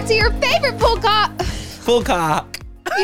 to your favorite full cock. Full cock.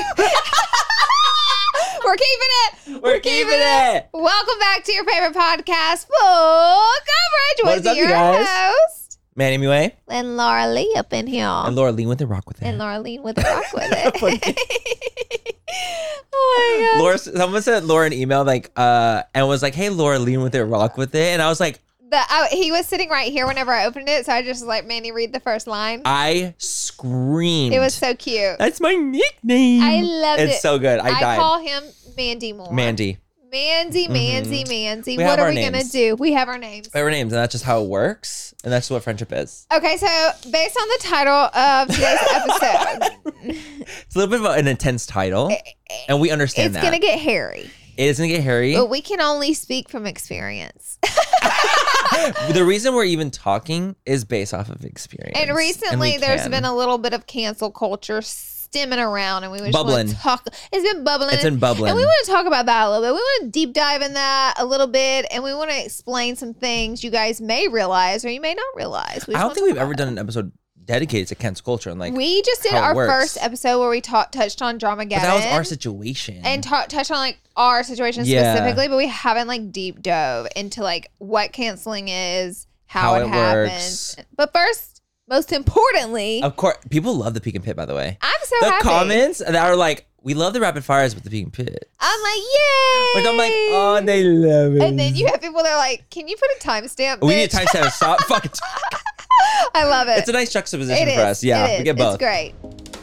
We're keeping it. We're keeping it. Welcome back to your favorite podcast, Full Coverage, What with is up, your you guys? host, Manny Mue. and Laura Lee up in here. And Laura Lean with it, rock with it. And Laura Lee with the rock with it. Oh my God. Laura, someone sent Laura an email and was like, hey, Laura Lean with it, rock with it. And I was like, He was sitting right here whenever I opened it, so I just like, Manny, read the first line. I screamed. It was so cute. That's my nickname. I loved it. It's so good. I died. call him Mandy Moore. Mandy. Mandy. We What have are our we going to names. do? We have our names. We have our names, and that's just how it works. And that's what friendship is. Okay, so based on the title of today's episode, It's a little bit of an intense title, and we understand it's that. going to get hairy. It is going to get hairy. But we can only speak from experience. The reason we're even talking is based off of experience. And recently, we there's can. been a little bit of cancel culture stemming around, and we just want Bubbling. to talk. It's been bubbling. It's been bubbling. And we want to talk about that a little bit. We want to deep dive in that a little bit, and we want to explain some things you guys may realize or you may not realize. I don't think we've ever done an episode dedicated to cancel culture. And we just did how it our works. first episode where we touched on Dramageddon. But that was our situation. And touched on like our situation Yeah. specifically, but we haven't like deep dove into like what canceling is, how it happens. works. But first, most importantly, Of course, people love the Peek and Pit, by the way. I'm so The happy. comments that are like, we love the rapid fires with the Peek and Pit. I'm like, yay! Which I'm like, oh, they love it. And then you have people that are like, can you put a timestamp? We need a bitch?" timestamp. Stop. Fucking. I love it. It's a nice juxtaposition It for is. us. Yeah, It is. we get both. It's great.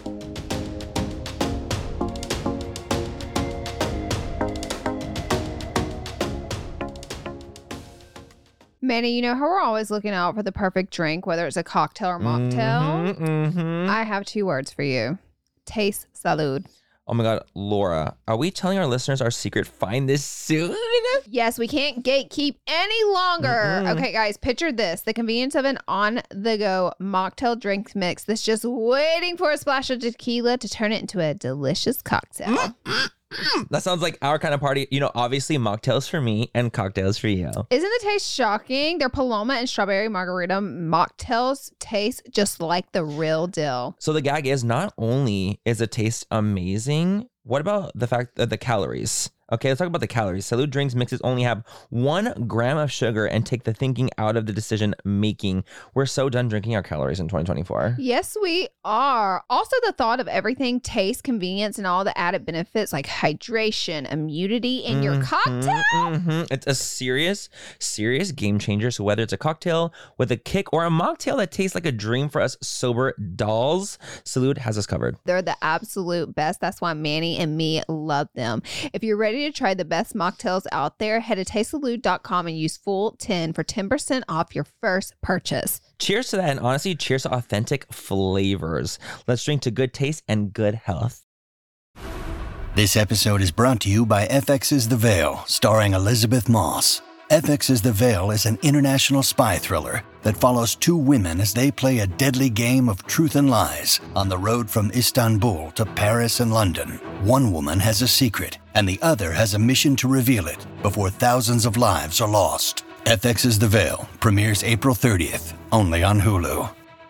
Manny, you know how we're always looking out for the perfect drink, whether it's a cocktail or mocktail? Mm-hmm. I have two words for you. Taste salud. Oh my God, Laura, are we telling our listeners our secret? Find this soon. Yes, we can't gatekeep any longer. Mm-mm. Okay, guys, picture this. The convenience of an on-the-go mocktail drink mix that's just waiting for a splash of tequila to turn it into a delicious cocktail. That sounds like our kind of party. You know, obviously mocktails for me and cocktails for you. Isn't the taste shocking? Their Paloma and Strawberry Margarita mocktails taste just like the real deal. So the gag is, not only is the taste amazing, what about the fact that the calories? Okay, let's talk about the calories. Salud drinks mixes only have 1 gram of sugar and take the thinking out of the decision making. We're so done drinking our calories in 2024. Yes, we are. Also, the thought of everything, taste, convenience, and all the added benefits like hydration, immunity in your cocktail. It's a serious game changer. So whether it's a cocktail with a kick or a mocktail that tastes like a dream for us sober dolls, Salud has us covered. They're the absolute best. That's why Manny and me love them. If you're ready to try the best mocktails out there, head to tastesalud.com and use full10 for 10% off your first purchase. Cheers to that, and honestly, cheers to authentic flavors. Let's drink to good taste and good health. This episode is brought to you by FX's The Veil, starring Elizabeth Moss. FX's The Veil is an international spy thriller that follows 2 women as they play a deadly game of truth and lies on the road from Istanbul to Paris and London. One woman has a secret, and the other has a mission to reveal it before thousands of lives are lost. FX's The Veil premieres April 30th, only on Hulu.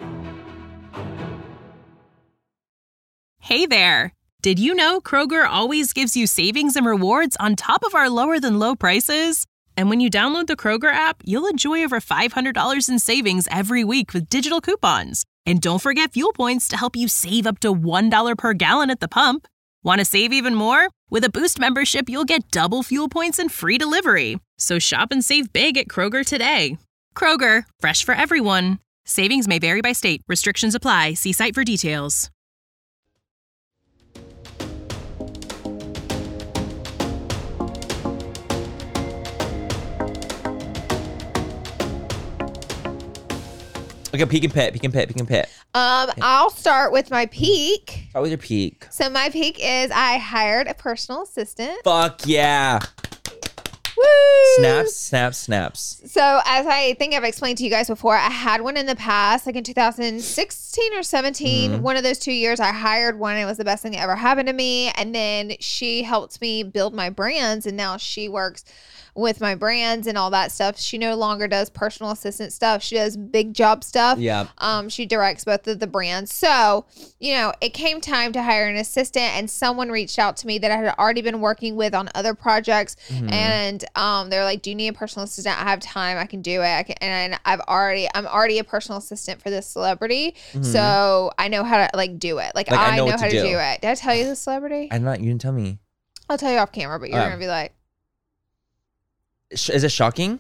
Hey there! Did you know Kroger always gives you savings and rewards on top of our lower-than-low prices? And when you download the Kroger app, you'll enjoy over $500 in savings every week with digital coupons. And don't forget fuel points to help you save up to $1 per gallon at the pump. Want to save even more? With a Boost membership, you'll get double fuel points and free delivery. So shop and save big at Kroger today. Kroger, fresh for everyone. Savings may vary by state. Restrictions apply. See site for details. Okay, Peek and Pit. I'll start with my peak. Start with your peak. So my peak is I hired a personal assistant. Fuck yeah. Woo! Snaps. So as I think I've explained to you guys before, I had one in the past, like in 2016 or 17. One of those 2 years I hired one. It was the best thing that ever happened to me. And then she helped me build my brands. And now she works with my brands and all that stuff. She no longer does personal assistant stuff. She does big job stuff. Yeah. She directs both of the brands. So, it came time to hire an assistant, and someone reached out to me that I had already been working with on other projects. And they're like, do you need a personal assistant? I have time. I can do it. And I'm already a personal assistant for this celebrity. So I know how to do it. Like I know how to do it. Did I tell you the celebrity? You didn't tell me. I'll tell you off camera, but you're going to be like, is it shocking?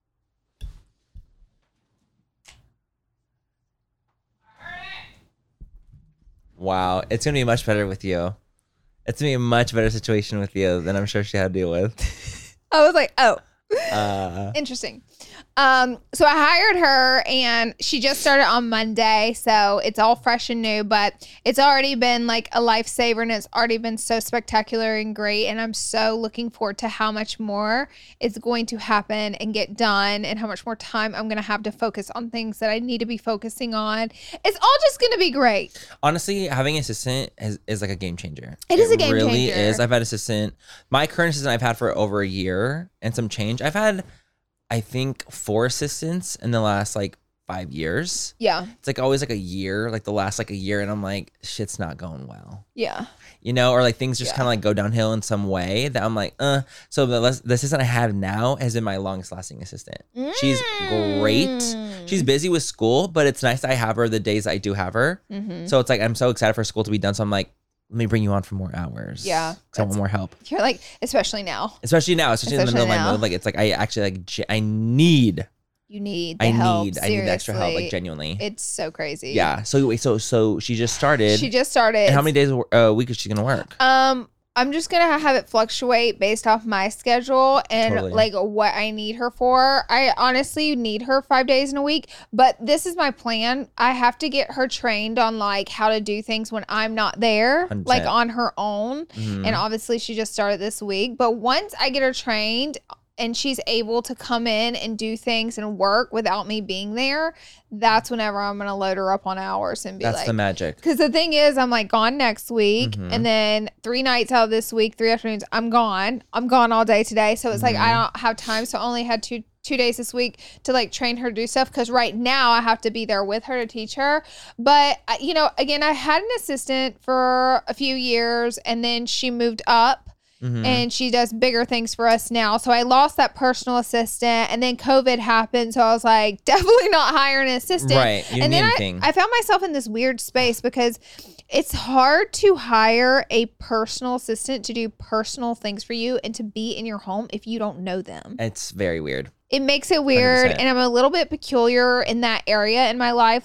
Wow. It's going to be much better with you. It's going to be a much better situation with you than I'm sure she had to deal with. I was like, oh, interesting. So I hired her, and she just started on Monday. So it's all fresh and new, but it's already been like a lifesaver, and it's already been so spectacular and great. And I'm so looking forward to how much more is going to happen and get done, and how much more time I'm going to have to focus on things that I need to be focusing on. It's all just going to be great. Honestly, having an assistant is like a game changer. It is a game changer. It really is. I've had an assistant. My current assistant I've had for over a year and some change. I've had, I think, 4 assistants in the last 5 years. Yeah. It's always a year, the last a year, and I'm like, shit's not going well. Yeah. Or things just kind of go downhill in some way that I'm like, So the assistant I have now has been my longest lasting assistant. She's great. She's busy with school, but it's nice that I have her the days I do have her. So it's I'm so excited for school to be done. So I'm like, let me bring you on for more hours. Yeah. Because I want more help. You're especially now. Especially in the middle of my mood. It's I actually I need. You need the help. I need the extra help, genuinely. It's so crazy. Yeah. So she just started. And how many days a week is she gonna work? I'm just going to have it fluctuate based off my schedule and what I need her for. I honestly need her 5 days in a week, but this is my plan. I have to get her trained on how to do things when I'm not there, 100%. On her own. And obviously she just started this week, but once I get her trained and she's able to come in and do things and work without me being there, that's whenever I'm going to load her up on hours and be that's the magic. Because the thing is, I'm gone next week, and then 3 nights out of this week, 3 afternoons, I'm gone. I'm gone all day today. So it's I don't have time. So I only had two days this week to train her to do stuff, because right now I have to be there with her to teach her. But again, I had an assistant for a few years, and then she moved up. And she does bigger things for us now. So I lost that personal assistant, and then COVID happened. So I was like, definitely not hiring an assistant. Right. And then I found myself in this weird space, because it's hard to hire a personal assistant to do personal things for you and to be in your home if you don't know them. It's very weird. It makes it weird. 100%. And I'm a little bit peculiar in that area in my life.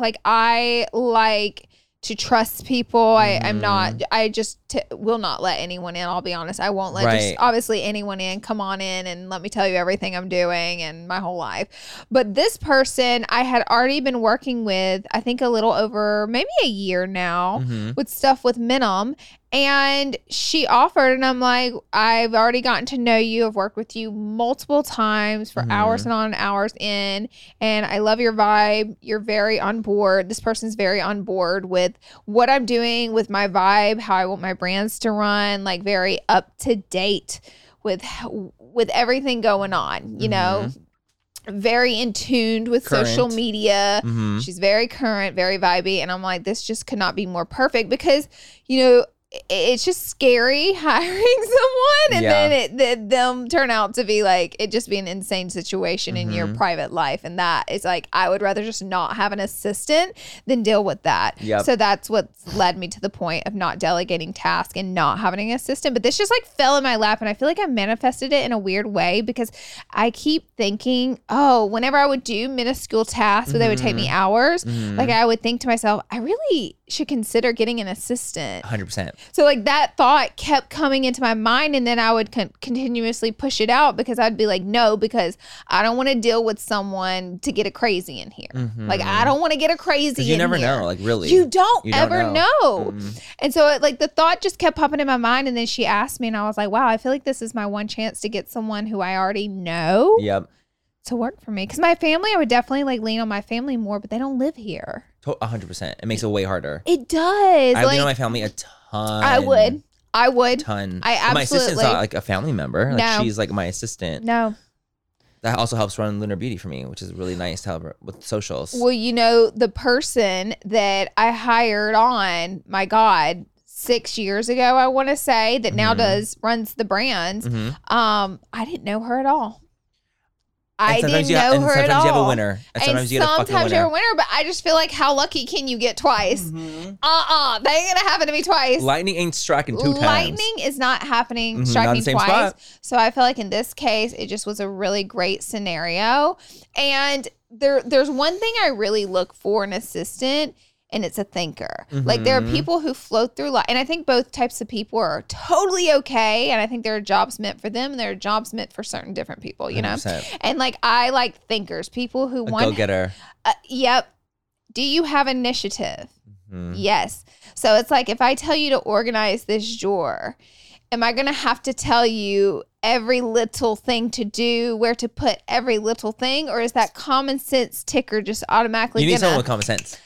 I like to trust people. I'm not, I just will not let anyone in. I'll be honest. I won't let just obviously anyone in. Come on in and let me tell you everything I'm doing and my whole life. But this person I had already been working with, I think a little over maybe a year now with stuff with Minim. And she offered, and I'm like, I've already gotten to know you. I've worked with you multiple times for hours and on hours in, and I love your vibe. You're very on board. This person's very on board with what I'm doing, with my vibe, how I want my brands to run, very up to date with everything going on, very in tune with social media. She's very current, very vibey. And I'm like, this just could not be more perfect, because, it's just scary hiring someone and then them turn out to be it just be an insane situation in your private life. And that is I would rather just not have an assistant than deal with that. So that's what's led me to the point of not delegating tasks and not having an assistant. But this just fell in my lap, and I feel I manifested it in a weird way, because I keep thinking, whenever I would do minuscule tasks where they would take me hours, I would think to myself, I really should consider getting an assistant. 100%. So that thought kept coming into my mind, and then I would continuously push it out because I'd be like, no, because I don't want to deal with someone to get a crazy in here. Like, I don't want to get a crazy in here. You never know, like, really. You don't ever know. And so, like, the thought just kept popping in my mind. And then she asked me, and I was like, wow, I feel like this is my one chance to get someone who I already know to work for me. Because my family, I would definitely, like, lean on my family more, but they don't live here. 100%. It makes it way harder. It does. I lean on my family a ton. I would. Ton. I absolutely. My assistant's not like a family member. Like, No. she's like my assistant. No. That also helps run Lunar Beauty for me, which is really nice to help her with socials. Well, you know, the person that I hired on, my God, 6 years ago, I want to say, that now runs the brands. I didn't know her at all. I didn't know her at all. Sometimes you have a winner. And sometimes you get a fucking winner. Sometimes you're a winner, but I just feel like, how lucky can you get twice? They ain't gonna happen to me twice. Lightning ain't striking 2 times. Lightning is not happening, striking twice. Spot. So I feel like in this case, it just was a really great scenario. And there's one thing I really look for in an assistant, and it's a thinker. Like, there are people who float through life, and I think both types of people are totally okay, and I think there are jobs meant for them, and there are jobs meant for certain different people, you 100%. Know? And, like, I like thinkers, people who want... Go-getter. Yep. Do you have initiative? Yes. So it's like, if I tell you to organize this drawer, am I going to have to tell you every little thing to do, where to put every little thing, or is that common sense ticker just automatically You need someone with common sense.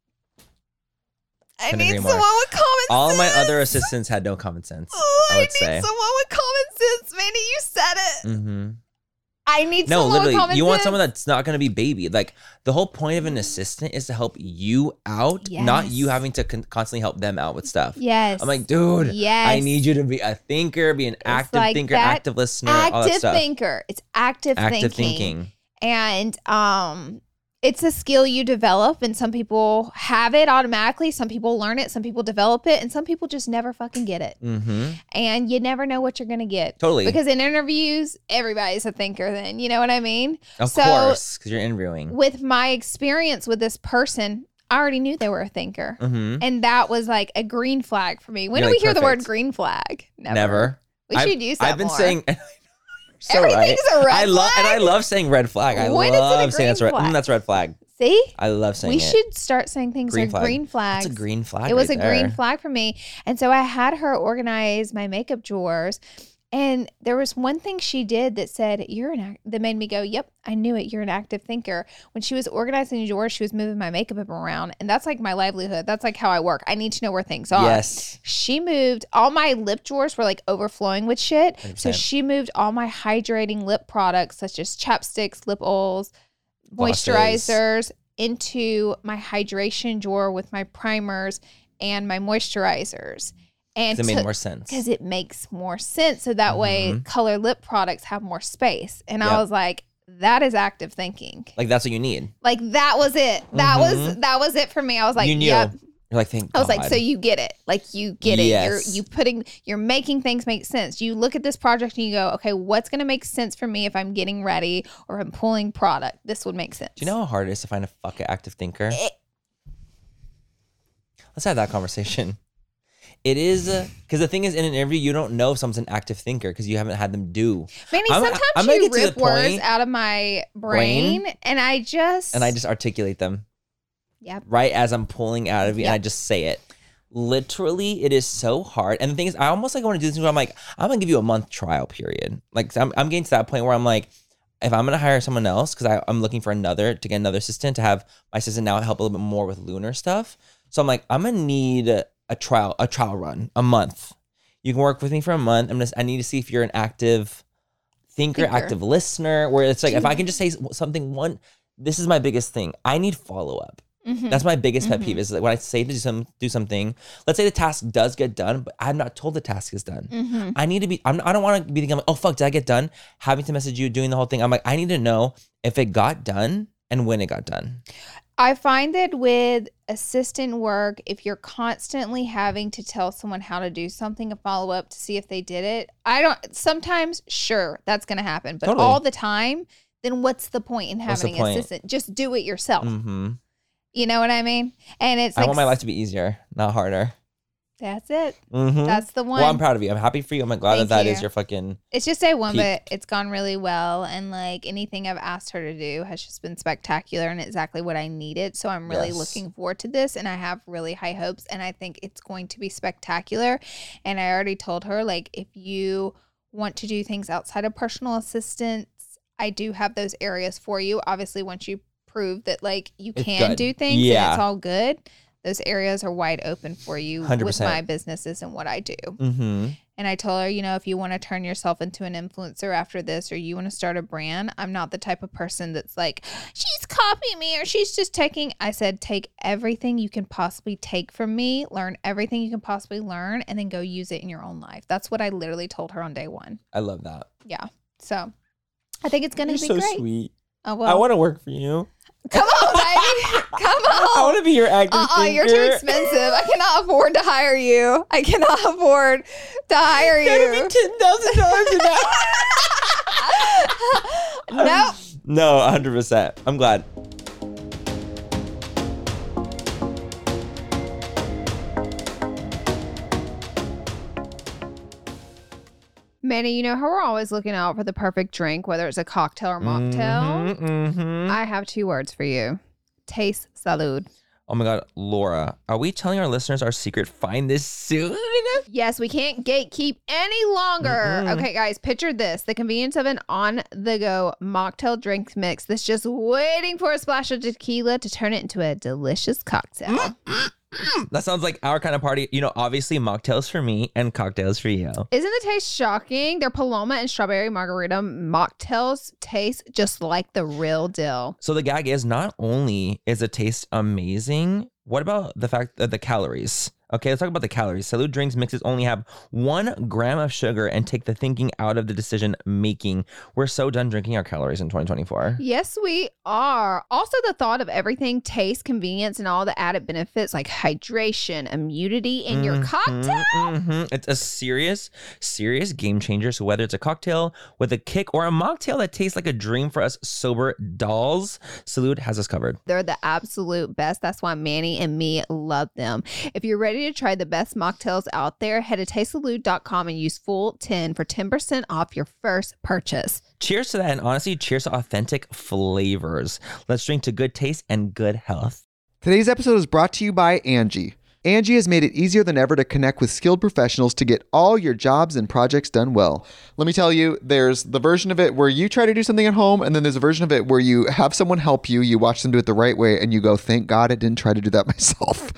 I need someone with common sense. All my other assistants had no common sense. I would say. Someone with common sense. Mandy, you said it. I need someone with common sense. You want someone that's not going to be baby. Like, the whole point of an assistant is to help you out, not you having to constantly help them out with stuff. Yes. I'm like, dude, I need you to be a thinker, be an active thinker, active listener, all that stuff. Active thinker. It's active thinking. And it's a skill you develop, and some people have it automatically. Some people learn it. Some people develop it, and some people just never fucking get it. And you never know what you're going to get. Totally. Because in interviews, everybody's a thinker then. You know what I mean? Of course, because you're interviewing. With my experience with this person, I already knew they were a thinker. And that was like a green flag for me. When do we hear the word green flag? Never. We should use that I've been more. saying... So everything's a red flag. I love saying red flag. I love saying that's red flag. See? I love saying we should start saying things like green flags. It's a green flag. It was a green flag for me. And so I had her organize my makeup drawers. And there was one thing she did that said, that made me go, yep, I knew it. You're an active thinker. When she was organizing the drawers, she was moving my makeup around. And that's like my livelihood. That's like how I work. I need to know where things are. Yes. She moved, all my lip drawers were like overflowing with shit. 100%. So she moved all my hydrating lip products, such as chapsticks, lip oils, moisturizers, into my hydration drawer with my primers and my moisturizers. And it made more sense. Because it makes more sense. So that way color lip products have more space. And I was like, that is active thinking. Like, that's what you need. Like, that was it. That was it for me. I was like, you knew. Yep. You're like, thank God. I was like, so you get it. Like, you get yes. it. You're making things make sense. You look at this project and you go, okay, what's going to make sense for me if I'm getting ready or I'm pulling product? This would make sense. Do you know how hard it is to find a fucking active thinker? Let's have that conversation. It is, because the thing is, in an interview, you don't know if someone's an active thinker because you haven't had them do. Manny, sometimes you rip words out of my brain and I just articulate them. Yep. Right as I'm pulling out of you, and I just say it. Literally, it is so hard. And the thing is, I almost like want to do this where I'm like, I'm going to give you a month trial period. Like, I'm getting to that point where I'm like, if I'm going to hire someone else, because I'm looking for to get another assistant, to have my assistant now help a little bit more with Lunar stuff. So I'm like, I'm going to need a trial run, a month. You can work with me for a month. I need to see if you're an active thinker, active listener, where it's like, if I can just say something, this is my biggest thing. I need follow-up. That's my biggest pet peeve, is like when I say to do something, let's say the task does get done, but I'm not told the task is done. I need to be, I don't want to be thinking, oh fuck, did I get done? Having to message you, doing the whole thing. I'm like, I need to know if it got done and when it got done. I find that with assistant work, if you're constantly having to tell someone how to do something, a follow up to see if they did it, sometimes, sure, that's going to happen. But all the time, then what's the point in having an assistant? Just do it yourself. You know what I mean? And it's I want my life to be easier, not harder. That's it. That's the one. Well, I'm proud of you. I'm happy for you. I'm glad that is your fucking. It's just day one, but it's gone really well. And like anything I've asked her to do has just been spectacular and exactly what I needed. So I'm really looking forward to this. And I have really high hopes. And I think it's going to be spectacular. And I already told her, like, if you want to do things outside of personal assistance, I do have those areas for you. Obviously, once you prove that like you can do things and it's all good, those areas are wide open for you 100%. With my businesses and what I do. And I told her, you know, if you want to turn yourself into an influencer after this, or you want to start a brand, I'm not the type of person that's like, she's copying me or she's just taking. I said, take everything you can possibly take from me, learn everything you can possibly learn, and then go use it in your own life. That's what I literally told her on day one. I love that. Yeah. So I think it's going to be so great. Sweet. Oh, well. I want to work for you. Come on, baby. Come on. I want to be your acting thinker. You're too expensive. I cannot afford to hire you. I cannot afford to hire you. That'd be $10,000 an hour. Nope. No, 100%. I'm glad. Manny, you know how we're always looking out for the perfect drink, whether it's a cocktail or mocktail? I have 2 words for you. Taste salud. Oh my God, Laura, are we telling our listeners our secret find this soon? Yes, we can't gatekeep any longer. Okay, guys, picture this. The convenience of an on-the-go mocktail drink mix that's just waiting for a splash of tequila to turn it into a delicious cocktail. That sounds like our kind of party. You know, obviously mocktails for me and cocktails for you. Isn't the taste shocking? Their Paloma and strawberry margarita mocktails taste just like the real deal. So the gag is, not only is the taste amazing, what about the fact that the calories? Okay, let's talk about the calories. Salud Drinks mixes only have 1 gram of sugar and take the thinking out of the decision making. We're so done drinking our calories in 2024. Yes, we are. Also, the thought of everything, taste, convenience, and all the added benefits like hydration, immunity in your cocktail. It's a serious game changer. So whether it's a cocktail with a kick or a mocktail that tastes like a dream for us sober dolls, Salud has us covered. They're the absolute best. That's why Manny and me love them. If you're ready to try the best mocktails out there, head to tastesalud.com and use full10 for 10% off your first purchase. Cheers to that, and honestly, cheers to authentic flavors. Let's drink to good taste and good health. Today's episode is brought to you by Angie. Angie has made it easier than ever to connect with skilled professionals to get all your jobs and projects done well. Let me tell you, there's the version of it where you try to do something at home, and then there's a version of it where you have someone help you, you watch them do it the right way, and you go, thank God I didn't try to do that myself.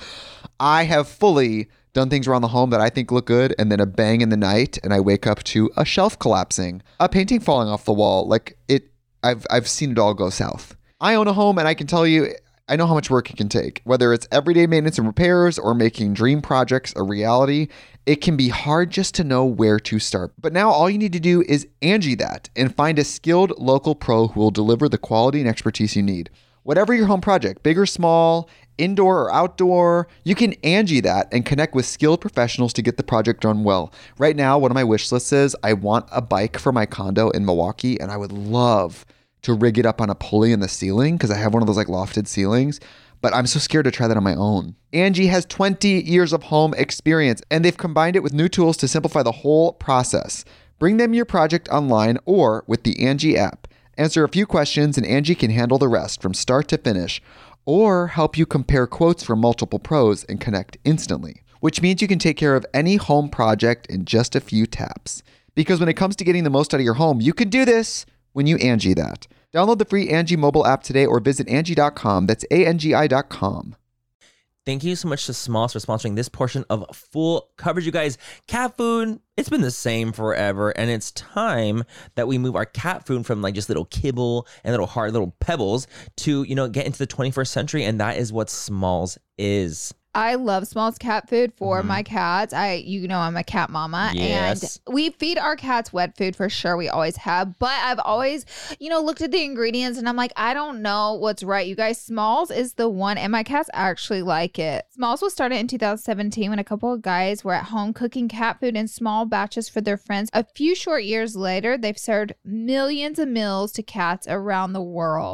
I have fully done things around the home that I think look good, and then a bang in the night, and I wake up to a shelf collapsing, a painting falling off the wall. Like I've seen it all go south. I own a home, and I can tell you, I know how much work it can take. Whether it's everyday maintenance and repairs or making dream projects a reality, it can be hard just to know where to start. But now all you need to do is Angie that and find a skilled local pro who will deliver the quality and expertise you need. Whatever your home project, big or small, indoor or outdoor, you can Angie that and connect with skilled professionals to get the project done well. Right now, one of my wish lists is I want a bike for my condo in Milwaukee, and I would love to rig it up on a pulley in the ceiling because I have one of those like lofted ceilings, but I'm so scared to try that on my own. Angie has 20 years of home experience, and they've combined it with new tools to simplify the whole process. Bring them your project online or with the Angie app. Answer a few questions and Angie can handle the rest from start to finish, or help you compare quotes from multiple pros and connect instantly, which means you can take care of any home project in just a few taps. Because when it comes to getting the most out of your home, you can do this when you Angie that. Download the free Angie mobile app today or visit Angie.com. That's ANGI.com. Thank you so much to Smalls for sponsoring this portion of Full Coverage, you guys. Cat food, it's been the same forever, and it's time that we move our cat food from like just little kibble and little hard little pebbles to, you know, get into the 21st century, and that is what Smalls is. I love Smalls cat food for my cats. I'm a cat mama. Yes. And we feed our cats wet food for sure. We always have. But I've always, looked at the ingredients and I'm like, I don't know what's right. You guys, Smalls is the one. And my cats actually like it. Smalls was started in 2017 when a couple of guys were at home cooking cat food in small batches for their friends. A few short years later, they've served millions of meals to cats around the world.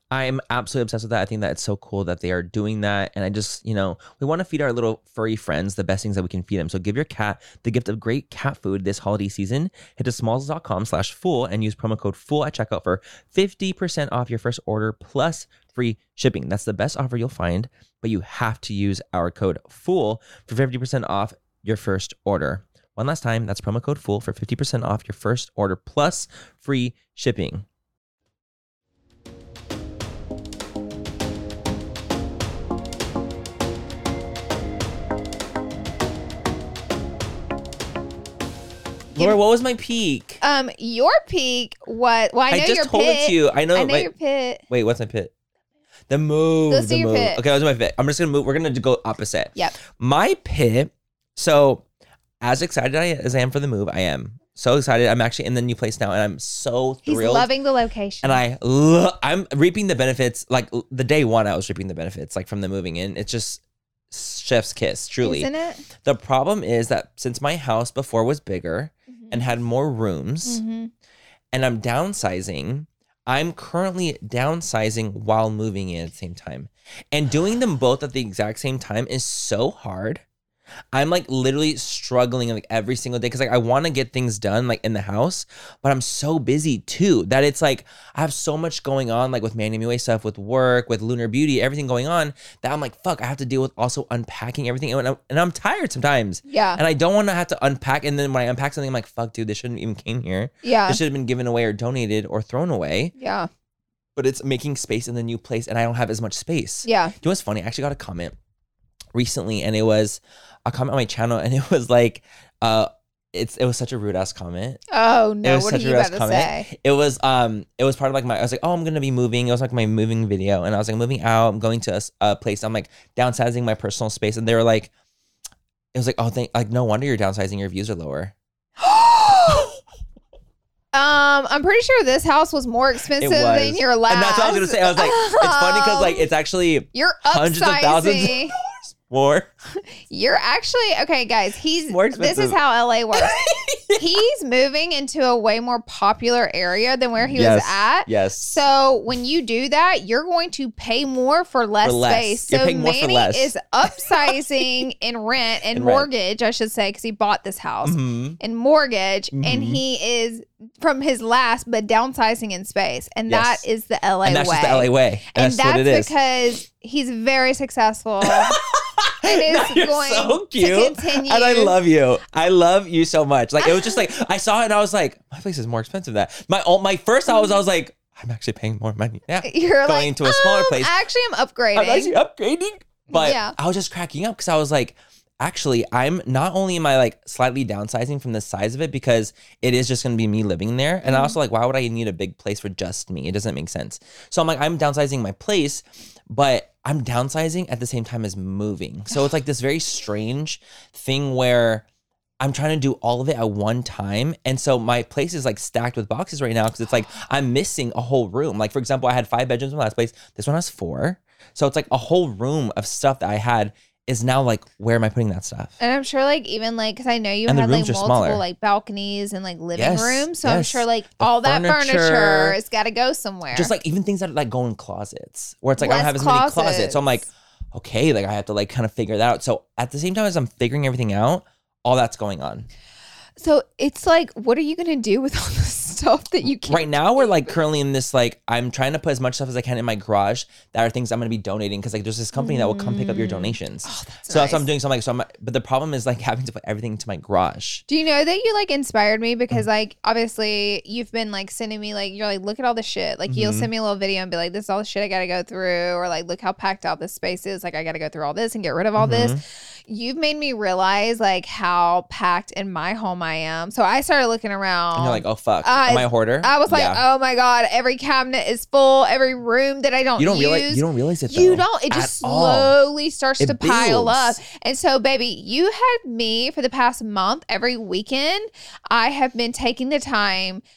I'm absolutely obsessed with that. I think that it's so cool that they are doing that. And I just, we want to feed our little furry friends the best things that we can feed them. So give your cat the gift of great cat food this holiday season. Head to smalls.com/fool and use promo code FOOL at checkout for 50% off your first order plus free shipping. That's the best offer you'll find, but you have to use our code FOOL for 50% off your first order. One last time, that's promo code FOOL for 50% off your first order plus free shipping. Laura, what was my peak? Your peak was. Well, I know just your told pit. it to you. I know your pit. Wait, what's my pit? The move. Let's do your pit. Okay, what's my pit? I'm just gonna move. We're gonna go opposite. Yep. My pit. So, as excited as I am for the move, I am so excited. I'm actually in the new place now, and I'm so thrilled. He's loving the location, and I'm reaping the benefits. Like the day one, I was reaping the benefits, like from the moving in. It's just chef's kiss, truly. Isn't it? The problem is that since my house before was bigger and had more rooms, and I'm downsizing, I'm currently downsizing while moving in at the same time. And doing them both at the exact same time is so hard. I'm like literally struggling like every single day because like I want to get things done like in the house, but I'm so busy too that it's like I have so much going on like with Manny MUA stuff, with work, with Lunar Beauty, everything going on that I'm like, fuck, I have to deal with also unpacking everything. And I'm tired sometimes. Yeah. And I don't want to have to unpack. And then when I unpack something, I'm like, fuck, dude, this shouldn't even came here. Yeah. This should have been given away or donated or thrown away. Yeah. But it's making space in the new place and I don't have as much space. Yeah. You know what's funny? I actually got a comment recently and it was a comment on my channel and it was like it was such a rude ass comment. Oh no, what are you about to say? It was part of like I was like, oh, I'm gonna be moving. It was like my moving video and I was like moving out, I'm going to a place, I'm like downsizing my personal space and they were like, it was like, oh, like no wonder you're downsizing, your views are lower. I'm pretty sure this house was more expensive than your last. And that's what I was gonna say. I was like, it's funny because like it's actually you're hundreds of thousands of dollars more. You're actually okay, guys. This is how LA works. He's moving into a way more popular area than where he was at. Yes. So when you do that, you're going to pay more for less space. You're so paying more Manny for less. is upsizing in rent and mortgage, I should say, because he bought this house in mortgage, and he is from his last, but downsizing in space, and that is the LA way. And that's just the LA way, and that's what it is. Because he's very successful. And is You're going so cute. to continue. And I love you. I love you so much. Like it was just like I saw it and I was like, my place is more expensive than that. My first thought was I was like, I'm actually paying more money. Yeah. You're going like, to a smaller place. Actually, I'm upgrading. I'm actually upgrading. But I was just cracking up because I was like, actually, I'm not only am I like slightly downsizing from the size of it because it is just going to be me living there. And I also like, why would I need a big place for just me? It doesn't make sense. So I'm like, I'm downsizing my place, but I'm downsizing at the same time as moving. So it's like this very strange thing where I'm trying to do all of it at one time. And so my place is like stacked with boxes right now because it's like I'm missing a whole room. Like, for example, I had 5 bedrooms in my last place. This one has 4. So it's like a whole room of stuff that I had is now like, where am I putting that stuff? And I'm sure like even like, because I know you And had the like rooms are multiple smaller. like balconies and like living Yes, rooms. So I'm yes. sure like The all that furniture furniture has got to go somewhere. Just like even things that like go in closets where it's like I Less don't have as many closets. closets. So I'm like, okay, like I have to like kind of figure that out. So at the same time as I'm figuring everything out, all that's going on. So it's like, what are you going to do with all this stuff that you can't? Right now, we're like currently in this, like, I'm trying to put as much stuff as I can in my garage that are things I'm going to be donating because like there's this company that will come pick up your donations. Oh, that's so that's what nice. I'm doing. So I'm like, but the problem is like having to put everything into my garage. Do you know that you like inspired me because like obviously you've been like sending me like you're like look at all the shit like you'll send me a little video and be like this is all the shit I gotta go through or like look how packed out this space is like I gotta go through all this and get rid of all this. You've made me realize like how packed in my home I am. So I started looking around. And you're like, oh fuck, am I a hoarder? I was like, Yeah. oh my god, every cabinet is full, every room that I don't You don't use. realize it though. You don't. It just at all. slowly starts It to pile up. builds. And so, baby, you had me for the past month. Every weekend, I have been taking the time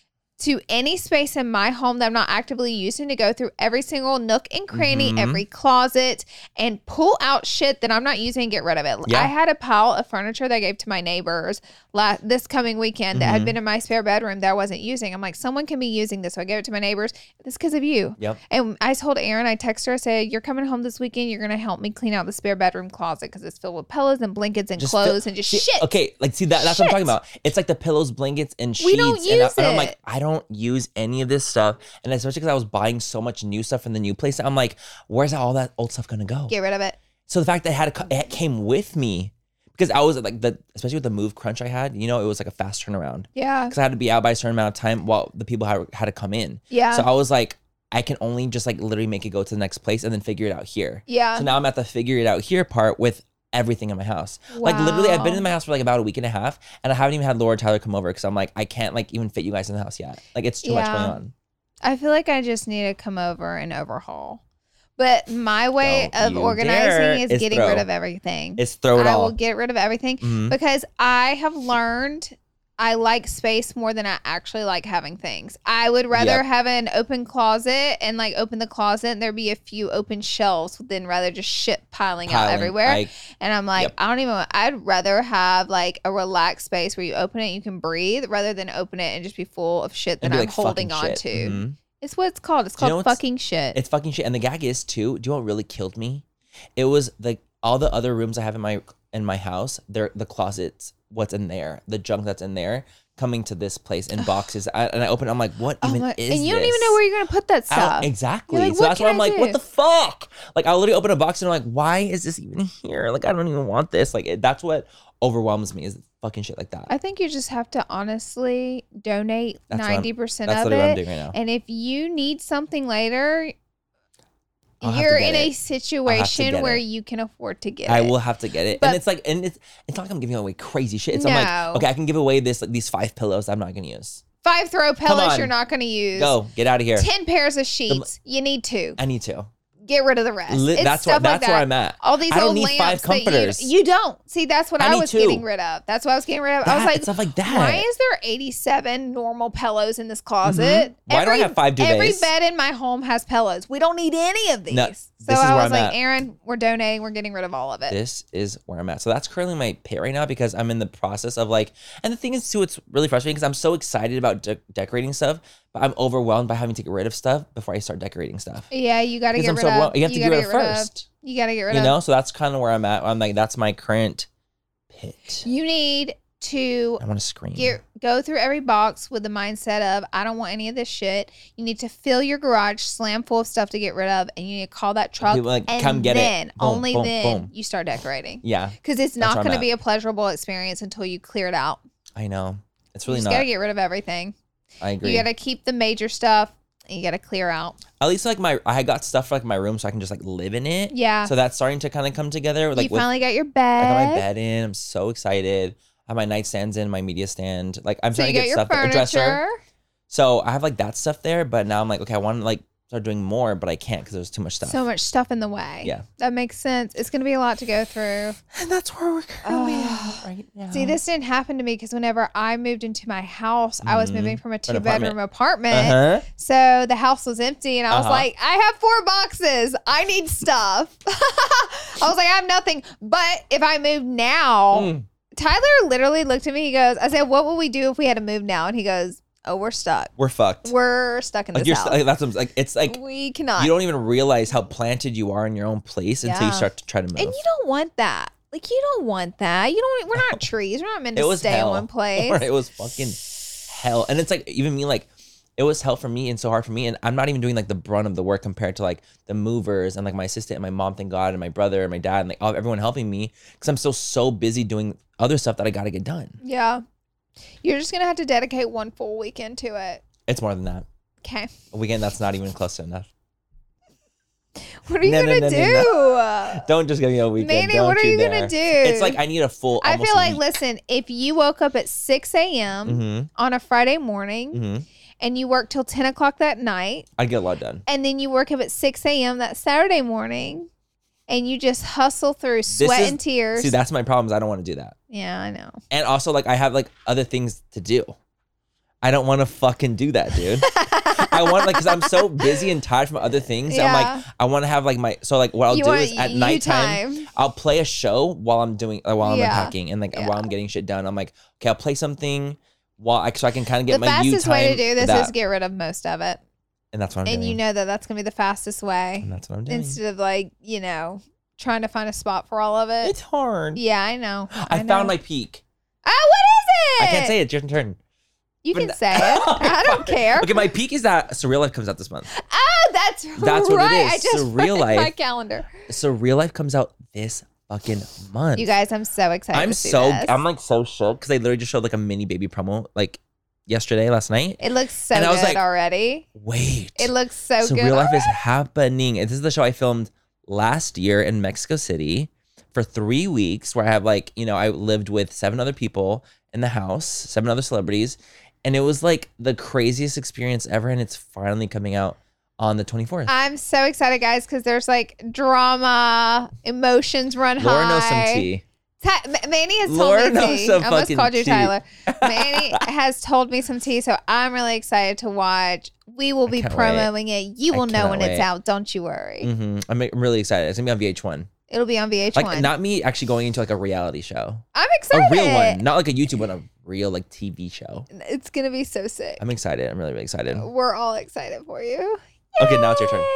to any space in my home that I'm not actively using to go through every single nook and cranny, every closet, and pull out shit that I'm not using and get rid of it. Yeah. I had a pile of furniture that I gave to my neighbors this coming weekend that had been in my spare bedroom that I wasn't using. I'm like, someone can be using this. So I gave it to my neighbors. This is because of you. Yep. And I told Erin, I texted her, I said, you're coming home this weekend. You're going to help me clean out the spare bedroom closet because it's filled with pillows and blankets and clothes and just shit. Okay, like see that's what I'm talking about. It's like the pillows, blankets, and sheets. We don't use and I'm it. like, I don't use any of this stuff. And especially because I was buying so much new stuff in the new place. I'm like, where's all that old stuff gonna go? Get rid of it. So the fact that it came with me, because I was like especially with the move crunch I had, it was like a fast turnaround. Yeah. Because I had to be out by a certain amount of time while the people had to come in. Yeah. So I was like, I can only just like literally make it go to the next place and then figure it out here. Yeah. So now I'm at the figure it out here part with everything in my house. Like literally I've been in my house for like about a week and a half and I haven't even had Laura or Tyler come over because I'm like, I can't like even fit you guys in the house yet. Like it's too much going on. I feel like I just need to come over and overhaul. But my way of organizing is getting rid of everything. It's throw it all. I will get rid of everything because I have learned I like space more than I actually like having things. I would rather have an open closet and like open the closet and there be a few open shelves than rather just shit piling out everywhere. And I'm like, I'd rather have like a relaxed space where you open it and you can breathe rather than open it and just be full of shit that I'm holding on to. It's what it's called. It's called fucking shit. It's fucking shit. And the gag is too, do you know what really killed me? It was like all the other rooms I have in my house, the closets, what's in there, the junk that's in there, coming to this place in boxes. And I open it, I'm like, what even is this? And you don't even know where you're going to put that stuff. Exactly. Like, so that's why I'm like, what the fuck? Like, I'll literally open a box and I'm like, why is this even here? Like, I don't even want this. Like, that's what overwhelms me is fucking shit like that. I think you just have to honestly donate 90% of it. That's what I'm doing right now. And if you need something later, you're in a situation where you can afford to get it. I will have to get it. But, and it's not like I'm giving away crazy shit. I'm like, okay, I can give away these 5 pillows I'm not going to use. 5 throw pillows you're not going to use. Go, get out of here. 10 pairs of sheets. You need 2. I need 2. Get rid of the rest. That's where I'm at. All these I don't old need 5 comforters. You don't. See, that's what I was getting rid of. That's what I was getting rid of. I was like, stuff like that. Why is there 87 normal pillows in this closet? Why do I have 5 duvets? Every bed in my home has pillows. We don't need any of these. No, so I was like, Erin, we're donating. We're getting rid of all of it. This is where I'm at. So that's currently my pit right now because I'm in the process of like, and the thing is too, it's really frustrating because I'm so excited about decorating stuff, but I'm overwhelmed by having to get rid of stuff before I start decorating stuff. Yeah, you got to get rid of. You have to get rid of first. You got to get rid of. So that's kind of where I'm at. I'm like, that's my current pit. You need to I want to scream. Go through every box with the mindset of, I don't want any of this shit. You need to fill your garage slam full of stuff to get rid of, and you need to call that truck like, and come get then, it. Boom, only boom, then, boom. you start decorating. Yeah. Because it's not going to be a pleasurable experience until you clear it out. I know. It's really you not. You got to get rid of everything. I agree. You got to keep the major stuff. And you got to clear out. At least like I got stuff for like my room so I can just like live in it. Yeah. So that's starting to kind of come together. Like you finally got your bed. I got my bed in. I'm so excited. I have my nightstands in, my media stand. Like I'm starting to get stuff. A dresser. So I have like that stuff there, but now I'm like, okay, I want to like start doing more, but I can't because there's too much stuff. So much stuff in the way. Yeah. That makes sense. It's going to be a lot to go through. And that's where we're currently at right now. See, this didn't happen to me because whenever I moved into my house, I was moving from a 2-bedroom apartment. So the house was empty and I was like, I have 4 boxes. I need stuff. I was like, I have nothing. But if I move now, Tyler literally looked at me. He goes, I said, what would we do if we had to move now? And he goes, oh, we're stuck. We're fucked. We're stuck in this house. That's what I'm like. It's like we cannot. You don't even realize how planted you are in your own place until you start to try to move. And you don't want that. Like you don't want that. You don't. We're not trees. We're not meant to stay in one place. It was fucking hell. And it's like even me like. It was hell for me and so hard for me. And I'm not even doing like the brunt of the work compared to like the movers and like my assistant and my mom, thank God, and my brother and my dad and like everyone helping me because I'm still so busy doing other stuff that I got to get done. Yeah. You're just going to have to dedicate 1 full weekend to it. It's more than that. Okay. A weekend that's not even close to enough. What are you going to do? Don't just give me a weekend. Manny, what are you going to do? It's like I need a full I feel like, listen, if you woke up at 6 a.m. on a Friday morning and you work till 10 o'clock that night. I'd get a lot done. And then you work up at 6 a.m. that Saturday morning and you just hustle through sweat and tears. See, that's my problem is I don't want to do that. Yeah, I know. And also like I have like other things to do. I don't want to fucking do that, dude. I want like, cause I'm so busy and tired from other things. Yeah. I'm like, I want to have like what I'll do is at nighttime, time. I'll play a show while I'm unpacking and like while I'm getting shit done. I'm like, okay, I'll play something so I can kind of get my you time. The fastest way to do this is get rid of most of it. And that's what I'm doing. And you know that's going to be the fastest way. And that's what I'm doing. Instead of like, trying to find a spot for all of it. It's hard. Yeah, I know. I found my peak. Oh, what is it? I can't say it. It's your turn. You can say it. I don't care. Okay, my peak is that Surreal Life comes out this month. Oh, that's what it is. I just Surreal put it in my Life. calendar. Surreal Life comes out this fucking month. You guys, I'm so excited. I'm like so shook because they literally just showed like a mini baby promo like last night. It looks so and I was good like, already. Wait. It looks so good. Surreal Life is happening. And this is the show I filmed last year in Mexico City for 3 weeks where I have like, I lived with 7 other people in the house, 7 other celebrities. And it was like the craziest experience ever. And it's finally coming out on the 24th. I'm so excited, guys, because there's like drama, emotions run high. Laura knows some tea. Manny has Laura told me knows tea. some I almost fucking called you tea. Tyler. Manny has told me some tea, so I'm really excited to watch. We will be promoting it. You will know when it's out. Don't you worry. Mm-hmm. I'm really excited. It's gonna be on VH1. It'll be on VH1. Like not me actually going into like a reality show. I'm excited. A real one, not like a YouTube one. A real like TV show. It's gonna be so sick. I'm excited. I'm really, really excited. We're all excited for you. Okay, now it's your turn.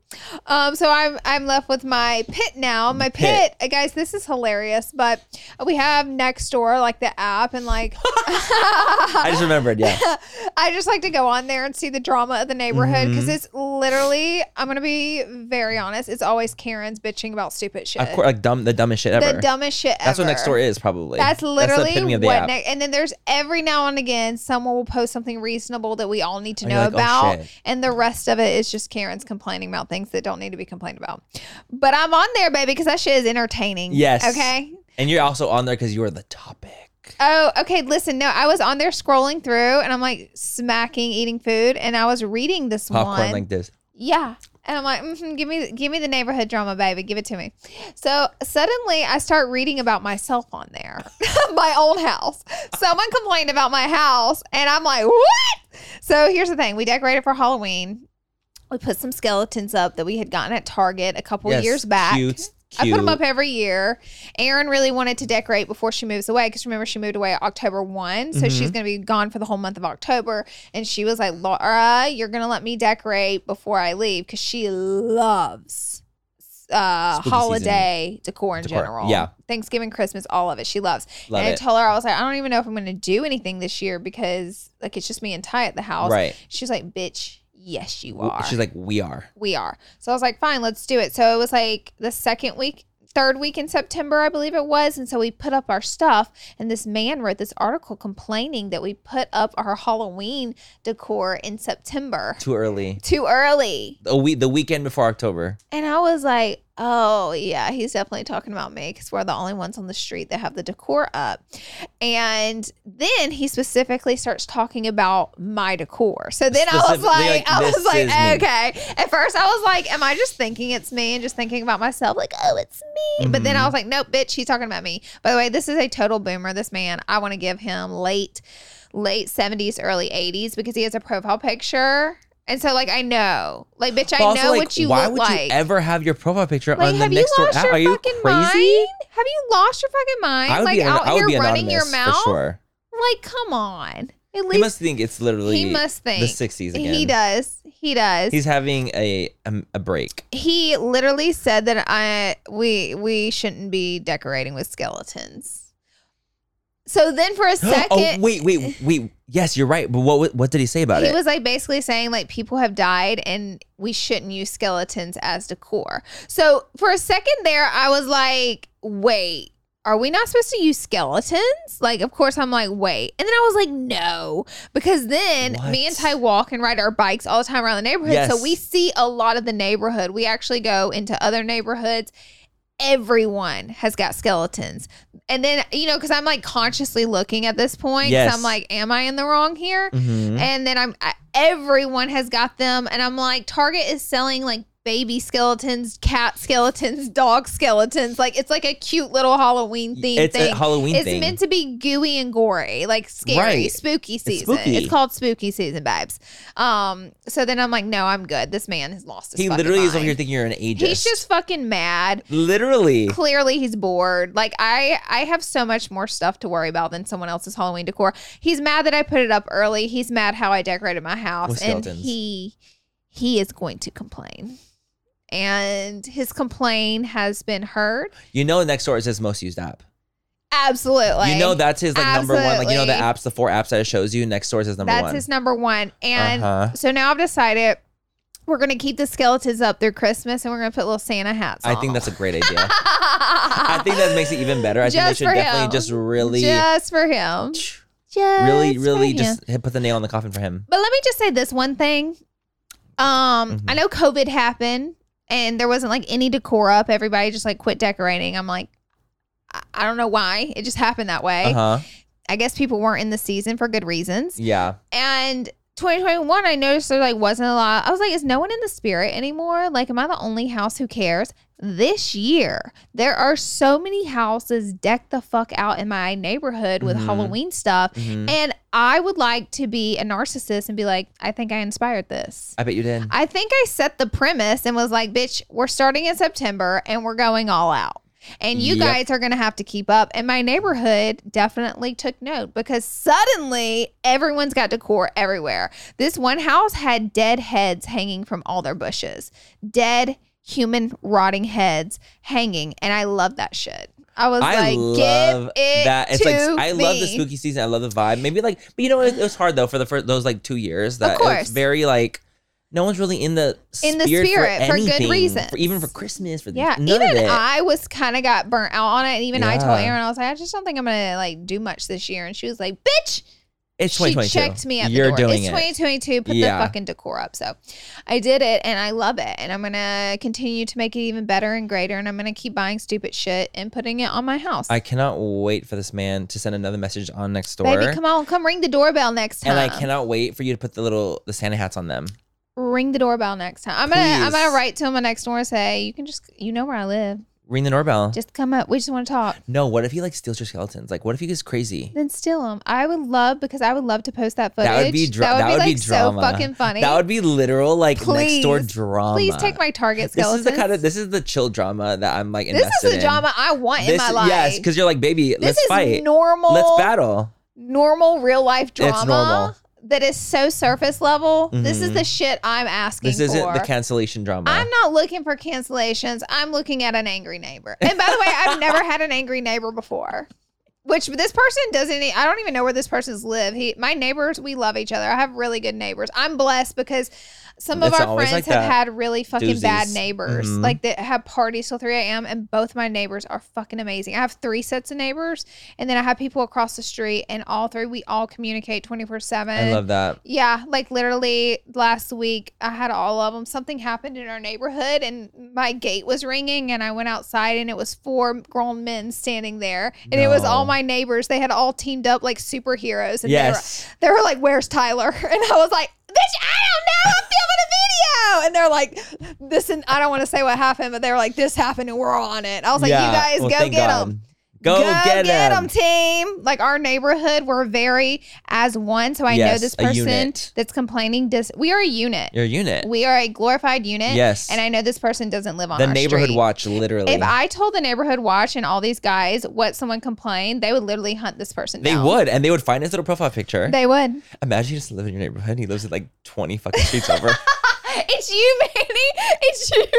So I'm left with my pit now. My pit, guys, this is hilarious, but we have Nextdoor, like the app, and like I just remembered, yeah. I just like to go on there and see the drama of the neighborhood because it's literally, I'm gonna be very honest, it's always Karen's bitching about stupid shit. Of course, like the dumbest shit ever. The dumbest shit ever. That's what Nextdoor is, probably. That's literally the epitome of the app. and then there's every now and again someone will post something reasonable that we all need to know like, about, oh, shit. and the rest of it is just Karen's complaining about things that don't need to be complained about. But I'm on there, baby, because that shit is entertaining. Yes. Okay. And you're also on there because you are the topic. Oh, okay. Listen, no, I was on there scrolling through, and I'm like smacking, eating food, and I was reading this Popcorn one. like this. Yeah. And I'm like, give me the neighborhood drama, baby. Give it to me. So suddenly I start reading about myself on there. My old house. Someone complained about my house, and I'm like, what? So here's the thing. We decorated for Halloween. We put some skeletons up that we had gotten at Target a couple years back. Cute. I put them up every year. Erin really wanted to decorate before she moves away because remember she moved away October 1. So she's going to be gone for the whole month of October. And she was like, Laura, you're going to let me decorate before I leave because she loves holiday decor in general. Yeah. Thanksgiving, Christmas, all of it. She loves. Love and I it. told her, I was like, I don't even know if I'm going to do anything this year because like it's just me and Ty at the house. Right. She's like, bitch. Yes, you are. She's like, we are. We are. So I was like, fine, let's do it. So it was like the third week in September, I believe it was. And so we put up our stuff. And this man wrote this article complaining that we put up our Halloween decor in September. Too early. The weekend before October. And I was like, oh, yeah, he's definitely talking about me because we're the only ones on the street that have the decor up. And then he specifically starts talking about my decor. So then I was like, okay. At first I was like, am I just thinking it's me and just thinking about myself? Like, oh, it's me. But then I was like, nope, bitch, he's talking about me. By the way, this is a total boomer. This man, I want to give him late 70s, early 80s because he has a profile picture. And so, like, I know. Like, bitch, I know what you look like. Why would you ever have your profile picture on the Nextdoor app? Are you crazy? Mind? Have you lost your fucking mind? I would be out here running your anonymous mouth? for sure. Like, come on. At least He must think it's literally the 60s again. He does. He's having a break. He literally said that we shouldn't be decorating with skeletons. So then for a second... Oh, wait. Yes, you're right. But what did he say about it? He was like basically saying like people have died and we shouldn't use skeletons as decor. So for a second there, I was like, wait, are we not supposed to use skeletons? Like, of course, I'm like, wait. And then I was like, no. Because then me and Ty walk and ride our bikes all the time around the neighborhood. Yes. So we see a lot of the neighborhood. We actually go into other neighborhoods. Everyone has got skeletons. And then, because I'm like consciously looking at this point. Yes. So I'm like, am I in the wrong here? Mm-hmm. And then everyone has got them. And I'm like, Target is selling like baby skeletons, cat skeletons, dog skeletons. Like it's like a cute little Halloween theme It's thing. a Halloween it's thing. meant to be gooey and gory, like scary, Right. spooky It's season. spooky. It's called spooky season, babes. So then I'm like, no, I'm good. This man has lost his He fucking literally is over mind. here thinking you're an ageist. He's just fucking mad. literally. Clearly he's bored. Like I have so much more stuff to worry about than someone else's Halloween decor. He's mad that I put it up early. He's mad how I decorated my house. With And skeletons. he is going to complain. And his complaint has been heard. You know, Nextdoor is his most used app. Absolutely. You know that's his like number one. Like you know the Absolutely. apps, the 4 apps that it shows you. Nextdoor is his number That's one. his number one. And Uh-huh. so now I've decided we're going to keep the skeletons up through Christmas and we're going to put little Santa hats on. I think that's a great idea. I think that makes it even better. I think they Just should for definitely him. just really, Just for him. Just really, for really him. just put the nail in the coffin for him. But let me just say this one thing. Mm-hmm. I know COVID happened and there wasn't like any decor up. Everybody just like quit decorating. I'm like, I don't know why. It just happened that way. Uh-huh. I guess people weren't in the season for good reasons. Yeah. And 2021, I noticed there like wasn't a lot. I was like, is no one in the spirit anymore? Like, am I the only house who cares? This year, there are so many houses decked the fuck out in my neighborhood with Halloween stuff. And I would like to be a narcissist and be like, I think I inspired this. I bet you did. I think I set the premise and was like, bitch, we're starting in September and we're going all out. And you Yep. guys are going to have to keep up. And my neighborhood definitely took note because suddenly everyone's got decor everywhere. This one house had dead heads hanging from all their bushes. Dead human rotting heads hanging. And I love that shit. I was like, love give it that. It's to like I love the me. spooky season. I love the vibe. Maybe like, but you know, it was hard though for the first those like 2 years. That course. it's very like no one's really in the spirit for good anything, reasons. even for Christmas. For Yeah, none even of it. I was kind of got burnt out on it. And even I told Yeah. Aaron, I was like, I just don't think I'm gonna like do much this year. And she was like, bitch. It's She 2022. checked me at You're the door. doing It's it. 2022. Put Yeah. the fucking decor up. So I did it and I love it. And I'm gonna continue to make it even better and greater. And I'm gonna keep buying stupid shit and putting it on my house. I cannot wait for this man to send another message on Nextdoor. Baby, come on, come ring the doorbell next time. And I cannot wait for you to put the Santa hats on them. ring the doorbell next time. I'm gonna Please. write to him on Nextdoor and say, you can just, you know where I live. Ring the doorbell. Just come up. We just want to talk. No, what if he like steals your skeletons? Like, what if he gets crazy? Then steal them. I would love to post that footage. That would be that would be like drama. so fucking funny. That would be literal like Please. Nextdoor drama. Please take my Target skeletons. This is the chill drama that I'm like This invested is the in. drama I want in my life. Yes, because you're like, baby, this let's is fight. normal. Let's battle. Normal real life drama. It's normal. That is so surface level. This is the shit I'm asking This isn't for. the cancellation drama. I'm not looking for cancellations. I'm looking at an angry neighbor. And by the way, I've never had an angry neighbor before. Which this person doesn't. I don't even know where this person's live. My neighbors, we love each other. I have really good neighbors. I'm blessed because some of It's our always friends like have that. had really fucking bad Doozies. neighbors, Mhm. like that have parties till 3 a.m. And both my neighbors are fucking amazing. I have 3 sets of neighbors, and then I have people across the street, and all 3 we all communicate 24/7. I love that. Yeah, like literally last week, I had all of them. Something happened in our neighborhood, and my gate was ringing, and I went outside, and it was 4 grown men standing there, and it was No. all my neighbors. They had all teamed up like superheroes, and Yes. they were like, "Where's Tyler?" And I was like, "Bitch, I don't know. I'm filming a video." And they're like, "This," and I don't want to say what happened, but they were like, "This happened, and we're on it." I was like, Yeah. "You guys Well, go thank get God. them." Go get them, him. team. Like our neighborhood, we're very as one. So I know Yes, this a person unit. that's complaining. We are a unit. Your unit. We are a glorified unit. Yes. And I know this person doesn't live on The our neighborhood street. watch, literally. If I told the neighborhood watch and all these guys what someone complained, they would literally hunt this person they down. would, and they would find his little profile picture. They would. Imagine you just live in your neighborhood. He lives at like 20 fucking streets over. It's you, Manny. It's you.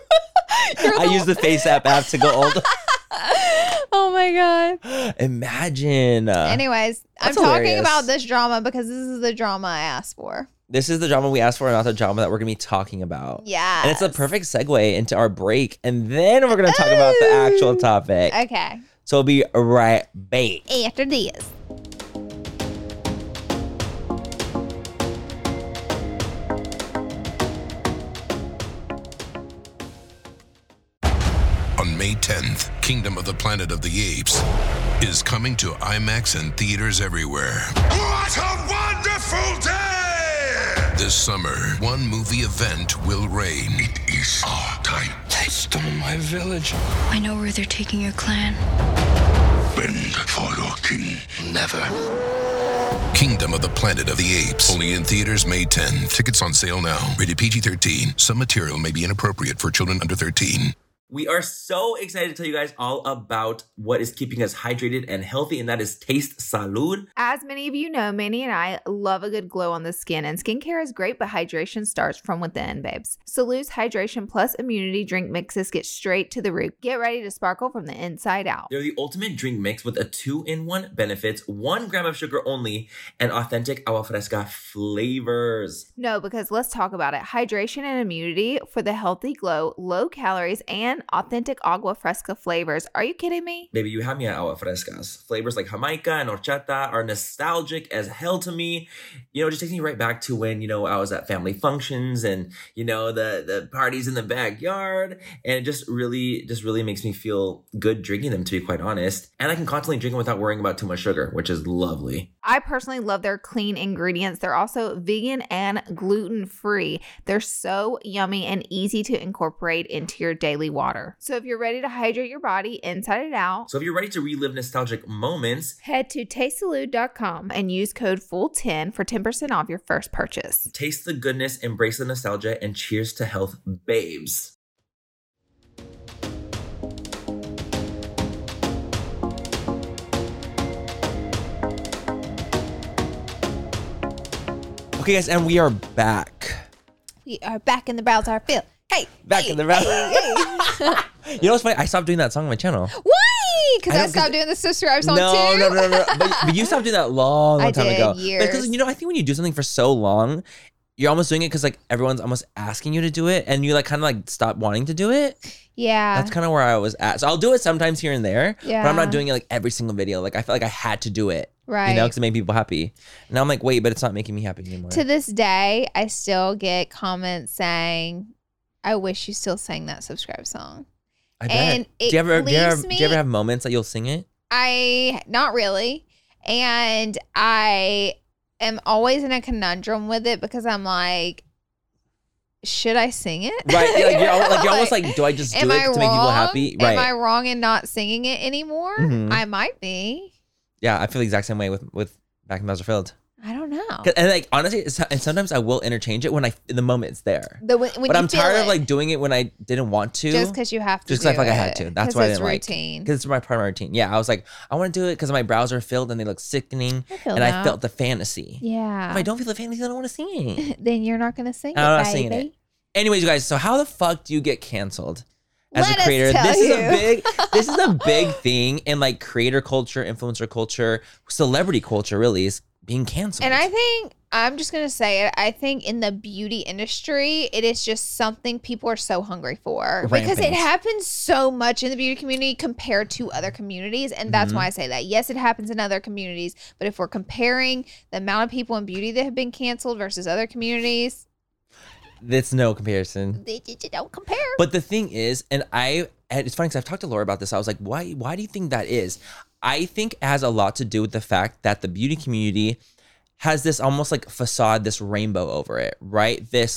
You're I use the Face app to go old. Oh my God. Imagine. Anyways, I'm That's talking hilarious. about this drama because this is the drama I asked for. This is the drama we asked for, not the drama that we're going to be talking about. Yeah. And it's a perfect segue into our break. And then we're going to talk about the actual topic. Okay. So we'll be right back. After this. On May 10th, Kingdom of the Planet of the Apes is coming to IMAX and theaters everywhere. What a wonderful day! This summer, one movie event will reign. It is our time. They stole my village. I know where they're taking your clan. Bend for your king. Never. Kingdom of the Planet of the Apes. Only in theaters May 10. Tickets on sale now. Rated PG-13. Some material may be inappropriate for children under 13. We are so excited to tell you guys all about what is keeping us hydrated and healthy, and that is Taste Salud. As many of you know, Manny and I love a good glow on the skin, and skincare is great, but hydration starts from within, babes. Salud's Hydration Plus Immunity Drink Mixes get straight to the root. Get ready to sparkle from the inside out. They're the ultimate drink mix with a 2-in-1 benefits, 1 gram of sugar only, and authentic agua fresca flavors. No, because let's talk about it. Hydration and immunity for the healthy glow, low calories, and authentic agua fresca flavors. Are you kidding me? Baby, you have me at agua frescas. Flavors like Jamaica and horchata are nostalgic as hell to me. You know, it just takes me right back to when, I was at family functions and, the parties in the backyard. And it just really makes me feel good drinking them, to be quite honest. And I can constantly drink them without worrying about too much sugar, which is lovely. I personally love their clean ingredients. They're also vegan and gluten-free. They're so yummy and easy to incorporate into your daily water. So if you're ready to hydrate your body inside and out, so if you're ready to relive nostalgic moments, head to tastesalud.com and use code FULL10 for 10% off your first purchase. Taste the goodness, embrace the nostalgia, and cheers to health, babes. Okay, guys, and we are back. We are back in the browser field. Hey, back in the browser. Hey. You know what's funny? I stopped doing that song on my channel. Why? Because I stopped doing the Subscribe song too? No. But you stopped doing that long time ago. Years. Because, I think when you do something for so long, you're almost doing it because, everyone's almost asking you to do it. And you, kind of, stop wanting to do it. Yeah. That's kind of where I was at. So I'll do it sometimes here and there. Yeah. But I'm not doing it, every single video. I felt like I had to do it. Right. Because it made people happy. And now I'm like, wait, but it's not making me happy anymore. To this day, I still get comments saying, I wish you still sang that Subscribe song. I bet. And do you ever have moments that you'll sing it? Not really. And I am always in a conundrum with it because I'm like, should I sing it? Right. You're almost like, do I just do it to make people happy? Right. Am I wrong in not singing it anymore? Mm-hmm. I might be. Yeah, I feel the exact same way with Back in Battlefield. I don't know. And honestly, and sometimes I will interchange it when in the moment it's there. But I'm tired of doing it when I didn't want to. Just because you have to. Just because I feel like I had to. That's why I didn't routine. Because it's my primary routine. Yeah, I was like, I want to do it because my brows are filled and they look sickening. I felt the fantasy. Yeah. If I don't feel the fantasy, I don't want to sing it. Then you're not going to sing I'm it, not singing it. Anyways, you guys, so how the fuck do you get canceled? As Let a creator, us tell this is a big thing in creator culture, influencer culture, celebrity culture. Really, is being canceled. And I think I'm just gonna say it. I think in the beauty industry, it is just something people are so hungry for because it happens so much in the beauty community compared to other communities, and that's why I say that. Yes, it happens in other communities, but if we're comparing the amount of people in beauty that have been canceled versus other communities. It's no comparison. They don't compare. But the thing is, and it's funny because I've talked to Laura about this. I was like, why do you think that is? I think it has a lot to do with the fact that the beauty community has this almost facade, this rainbow over it, right? This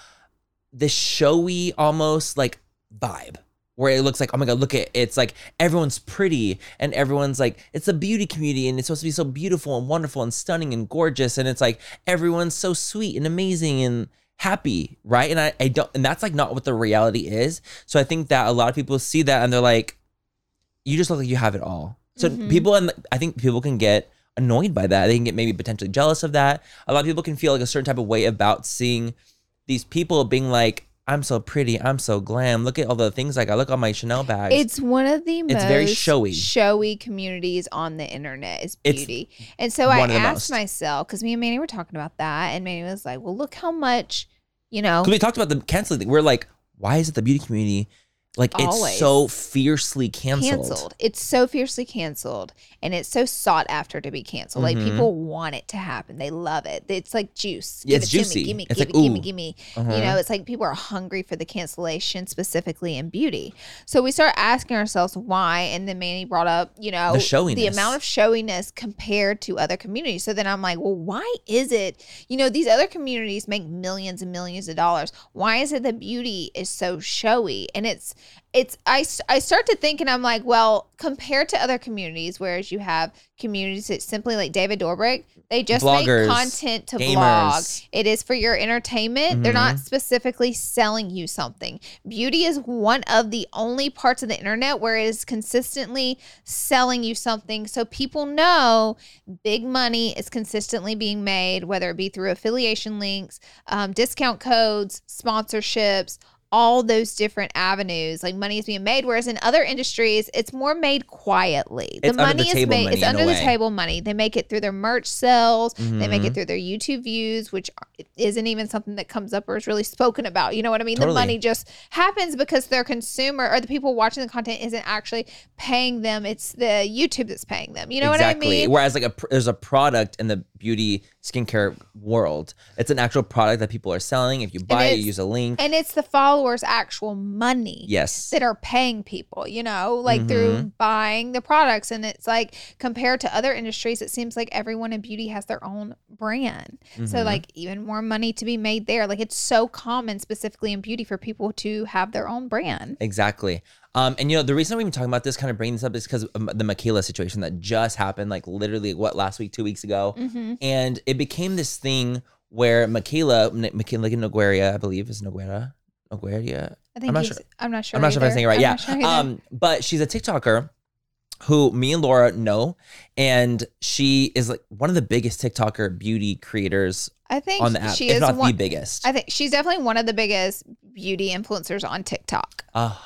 showy almost vibe where it looks like, oh my God, look at it. It's everyone's pretty and everyone's it's a beauty community and it's supposed to be so beautiful and wonderful and stunning and gorgeous. And it's everyone's so sweet and amazing and happy, right? And I don't, and that's not what the reality is. So I think that a lot of people see that and they're like, you just look like you have it all. So I think people can get annoyed by that. They can get maybe potentially jealous of that. A lot of people can feel a certain type of way about seeing these people being I'm so pretty, I'm so glam. Look at all the things I look on my Chanel bags. It's one of the most very showy communities on the internet is beauty. And so I asked myself, because me and Manny were talking about that, and Manny was like, well, look how much, Because we talked about the canceling thing. We're like, why is it the beauty community Like Always. it's so fiercely canceled. It's so fiercely canceled, and it's so sought after to be canceled. Like people want it to happen. They love it. It's like juice. Yeah, Give it's it juicy. To me. It's Give like, me. ooh. You know, it's like people are hungry for the cancellation, specifically in beauty. So we start asking ourselves why, and then Manny brought up, you know, The showiness. the amount of showiness compared to other communities. So then I'm like, well, why is it, you know, these other communities make millions and millions of dollars. Why is it that beauty is so showy? And I start to think, and I'm like, well, compared to other communities, whereas you have communities that simply like David Dobrik, they just Vloggers, make content to gamers. vlog. It is for your entertainment. They're not specifically selling you something. Beauty is one of the only parts of the internet where it is consistently selling you something. So people know big money is consistently being made, whether it be through affiliation links, discount codes, sponsorships, all those different avenues. Like money is being made, whereas in other industries it's more made quietly. It's under the table money, it's in a under the way. table money. They make it through their merch sales. They make it through their YouTube views, which isn't even something that comes up or is really spoken about. You know what I mean? Totally. The money just happens because their consumer or the people watching the content isn't actually paying them. It's the YouTube that's paying them. You know what I mean? Whereas like there's a product in the beauty skincare world. It's an actual product that people are selling. If you buy it, you use a link. And it's the followers' actual money. Yes. That are paying people, you know, like through buying the products. And it's like compared to other industries, it seems like everyone in beauty has their own brand. So like even more money to be made there. Like it's so common specifically in beauty for people to have their own brand. Exactly. And you know, the reason we've been talking about this, kind of bringing this up, is because of the Michaela situation that just happened, like literally last week, 2 weeks ago. And it became this thing where Michaela Nogueira, I believe is Nogueira. I think I'm not I'm not sure. sure. I'm not sure if I'm saying it right. Yeah. But she's a TikToker who me and Laura know, and she is like one of the biggest TikToker beauty creators I think on the app, she if is not one, the biggest. I think she's definitely one of the biggest beauty influencers on TikTok.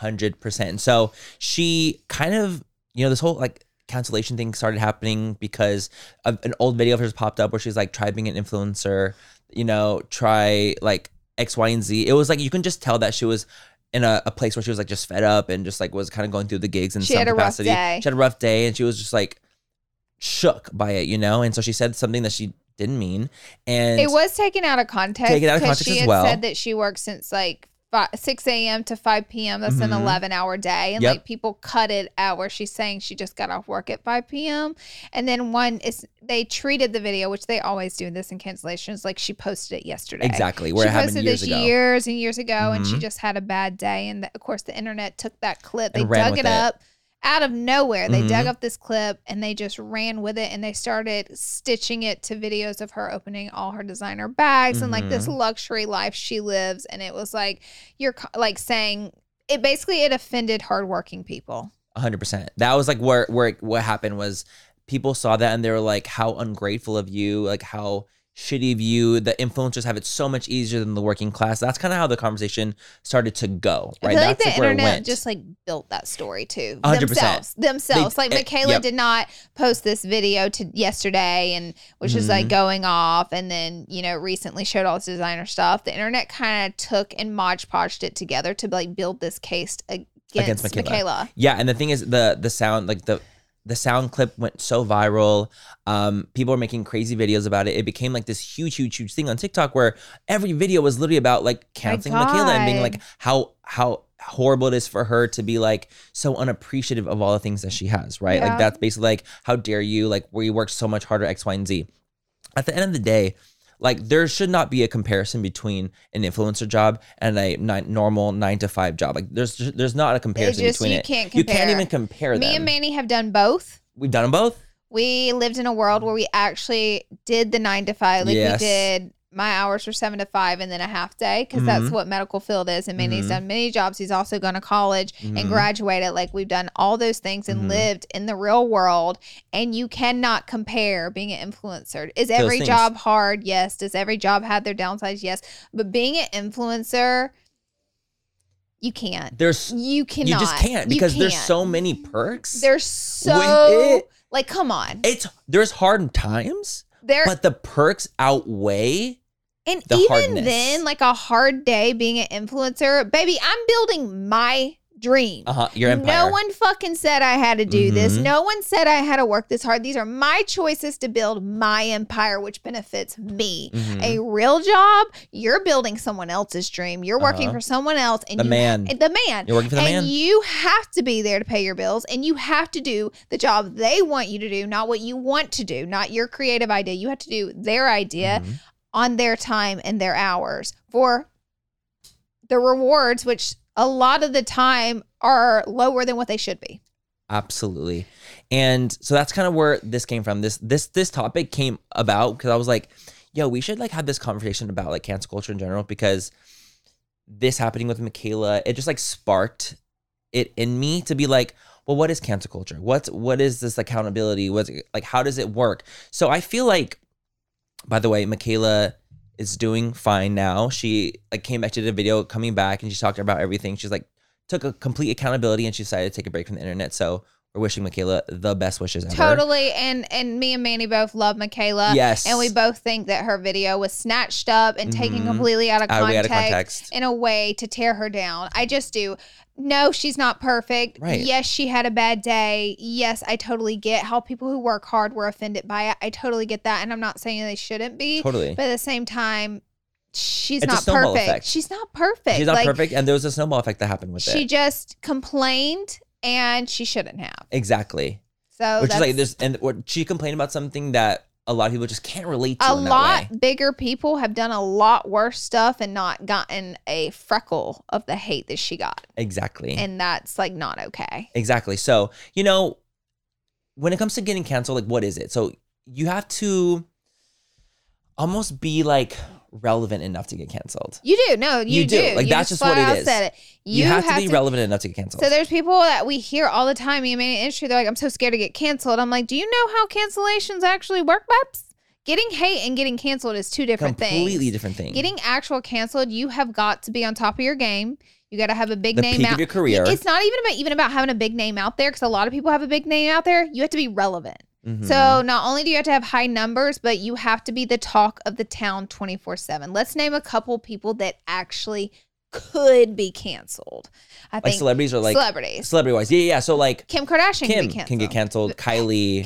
100%. So she kind of, you know, this whole like cancellation thing started happening because of an old video of hers popped up where she's like, try being an influencer, you know, try like X, Y, and Z. It was like, you can just tell that she was in a place where she was like just fed up and just like was kind of going through the gigs in some capacity. She had a rough day and she was just like shook by it, you know? And so she said something that she didn't mean. And it was taken out of context. She had said that she works since like 6 a.m. to 5 p.m. That's an 11-hour day. And like people cut it out where she's saying she just got off work at 5 p.m. And then they treated the video, which they always do this in cancellations, like she posted it yesterday. Exactly. Where it happened years ago. Years and years ago. And she just had a bad day. And of course the internet took that clip. They dug it up. Out of nowhere, they dug up this clip and they just ran with it and they started stitching it to videos of her opening all her designer bags and like this luxury life she lives. And it was like, you're like saying it basically, it offended hardworking people. 100%. That was like what happened was people saw that and they were like, how ungrateful of you, like how shitty of you. The influencers have it so much easier than the working class. That's kind of how the conversation started to go, right? I feel like That's the where it internet went. just like built that story too. 100%. Themselves. Like Michaela did not post this video yesterday and which was like going off and then, you know, recently showed all this designer stuff. The internet kind of took and Mod Podged it together to like build this case against Michaela. Yeah, and the thing is the sound, like the sound clip went so viral. People were making crazy videos about it. It became like this huge thing on TikTok where every video was literally about like canceling Michaela and being like how horrible it is for her to be like so unappreciative of all the things that she has, right? Yeah. Like that's basically like, how dare you, like we worked so much harder, X, Y, and Z. At the end of the day, like there should not be a comparison between an influencer job and a normal 9-to-5 job. Like there's not a comparison between it. You can't even compare them. Me and Manny have done both. We've done them both. We lived in a world where we actually did the 9-to-5. Like we did, my hours were 7 to 5 and then a half day because that's what medical field is. And Manny's done many jobs. He's also gone to college and graduated. Like we've done all those things and lived in the real world. And you cannot compare being an influencer. Is every job hard? Yes. Does every job have their downsides? Yes. But being an influencer, you can't. You cannot. You just can't because there's so many perks. There's so like, come on. There's hard times, but the perks outweigh. And the even hardness. then, like a hard day being an influencer, baby, I'm building my dream. Your empire. No one fucking said I had to do this. No one said I had to work this hard. These are my choices to build my empire, which benefits me. A real job, you're building someone else's dream. You're working for someone else. And the man. You're working for the man. And you have to be there to pay your bills, and you have to do the job they want you to do, not what you want to do, not your creative idea. You have to do their idea on their time and their hours for the rewards, which a lot of the time are lower than what they should be. Absolutely. And so that's kind of where this came from. This topic came about because I was like, yo, we should like have this conversation about like cancel culture in general, because this happening with Michaela, it just like sparked it in me to be like, well, what is cancel culture? What is this accountability? What's like, how does it work? So I feel like, by the way, Michaela is doing fine now. She like came back to the video, coming back, and she's talking about everything. She's like took a complete accountability, and she decided to take a break from the internet. So we're wishing Michaela the best wishes ever. Totally. And me and Manny both love Michaela. Yes. And we both think that her video was snatched up and taken completely out of context in a way to tear her down. I just do. No, she's not perfect. Right. Yes, she had a bad day. Yes, I totally get how people who work hard were offended by it. I totally get that. And I'm not saying they shouldn't be. Totally. But at the same time, she's It's a not snowball perfect. effect. She's not perfect. She's not perfect. And there was a snowball effect that happened with it. She just complained, and she shouldn't have. Exactly. So which is like this, and what she complained about something that a lot of people just can't relate to. A lot bigger people have done a lot worse stuff and not gotten a freckle of the hate that she got. Exactly. And that's like not okay. Exactly. So, you know, when it comes to getting canceled, like what is it? So you have to almost be like relevant enough to get canceled. You do. No, you do. Like you that's just what it is. Said it. You have to be relevant enough to get canceled. So there's people that we hear all the time in the industry. They're like, I'm so scared to get canceled. I'm like, do you know how cancellations actually work, Babs? Getting hate and getting canceled is two different things. Completely different things. Getting actual canceled, you have got to be on top of your game. You got to have a big name peak out. Of your career. It's not even about having a big name out there, because a lot of people have a big name out there. You have to be relevant. So not only do you have to have high numbers, but you have to be the talk of the town 24/7. Let's name a couple people that actually could be canceled. I think celebrities or like celebrity wise. Yeah. So like Kim Kardashian can get canceled. Hailey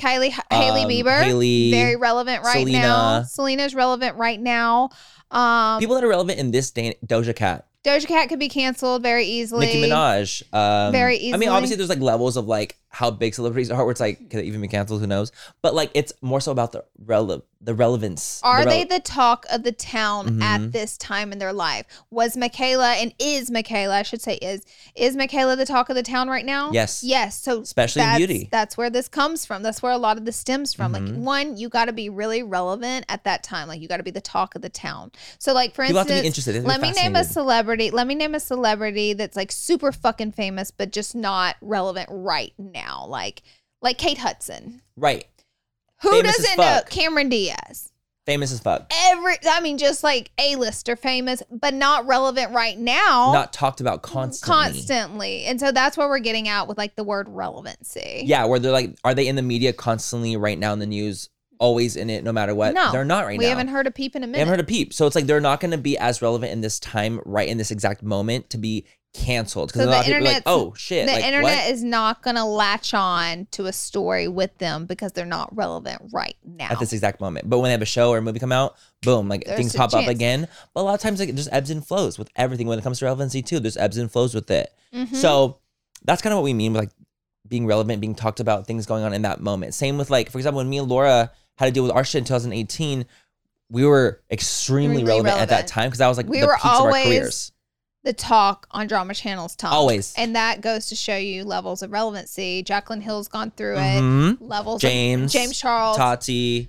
Bieber, very relevant right now. Selena's relevant right now. People that are relevant in this day, Doja Cat could be canceled very easily. Nicki Minaj, very easily. I mean, obviously, there's like levels of like how big celebrities are, where it's like, could it even be canceled? Who knows? But like, it's more so about the relevance. Are they the talk of the town at this time in their life? Was Michaela, and is Michaela, I should say, is Michaela the talk of the town right now? Yes. Yes. So especially in beauty. That's where this comes from. That's where a lot of this stems from. Like, one, you got to be really relevant at that time. Like, you got to be the talk of the town. So like, for People instance, have to be interested. let me name a celebrity that's like super fucking famous, but just not relevant right now. Like Kate Hudson. Right. Who famous doesn't know Cameron Diaz? Famous as fuck. Just like A-lister famous, but not relevant right now. Not talked about constantly. And so that's what we're getting at with like the word relevancy. Yeah, where they're like, are they in the media constantly right now in the news? Always in it, no matter what. No, they're not right now. We haven't heard a peep in a minute. They haven't heard a peep. So it's like they're not going to be as relevant in this time, right in this exact moment, to be canceled. Because a lot of people are like, oh shit. The internet is not going to latch on to a story with them because they're not relevant right now. At this exact moment. But when they have a show or a movie come out, boom, like things pop up again. But a lot of times like there's ebbs and flows with everything when it comes to relevancy too. There's ebbs and flows with it. So that's kind of what we mean with like being relevant, being talked about, things going on in that moment. Same with like, for example, when me and Laura had to deal with our shit in 2018, we were extremely relevant at that time because that was like the peaks of our careers. The talk on Drama Channel's tongue. Always. And that goes to show you levels of relevancy. Jaclyn Hill's gone through it. Levels James Charles. Tati.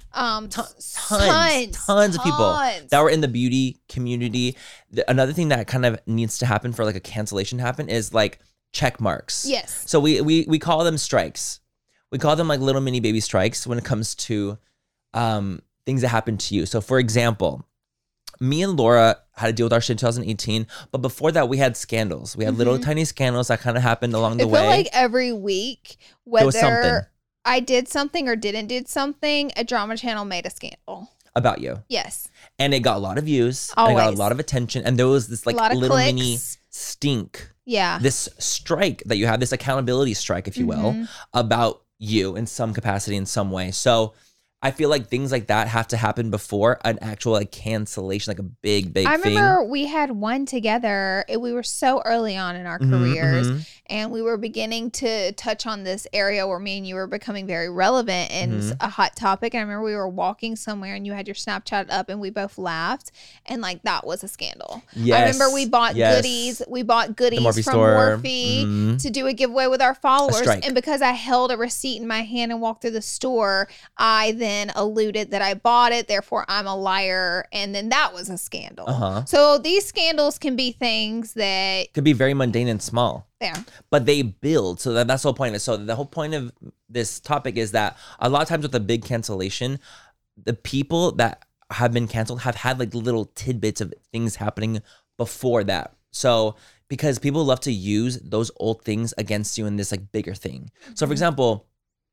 Tons of people that were in the beauty community. Another thing that kind of needs to happen for like a cancellation to happen is like check marks. Yes. So we call them strikes. We call them like little mini baby strikes when it comes to things that happen to you. So for example, me and Laura had to deal with our shit in 2018, but before that we had scandals. We had little tiny scandals that kind of happened along the way. I feel like every week, whether I did something or didn't do something, a Drama Channel made a scandal. About you. Yes. And it got a lot of views. Always. And it got a lot of attention. And there was this like little mini stink. Yeah. This strike that you have, this accountability strike, if you will, about you in some capacity, in some way. So I feel like things like that have to happen before an actual like cancellation, like a big thing. I remember we had one together. We were so early on in our careers, and we were beginning to touch on this area where me and you were becoming very relevant and a hot topic. And I remember we were walking somewhere and you had your Snapchat up and we both laughed, and like that was a scandal. Yes. I remember we bought goodies. We bought goodies from Morphe to do a giveaway with our followers. And because I held a receipt in my hand and walked through the store, I then alluded that I bought it, therefore I'm a liar, and then that was a scandal. So these scandals can be things that could be very mundane and small. Yeah. But they build. So that's the whole point of it. So the whole point of this topic is that a lot of times with a big cancellation, the people that have been canceled have had like little tidbits of things happening before that. So because people love to use those old things against you in this like bigger thing. So for example,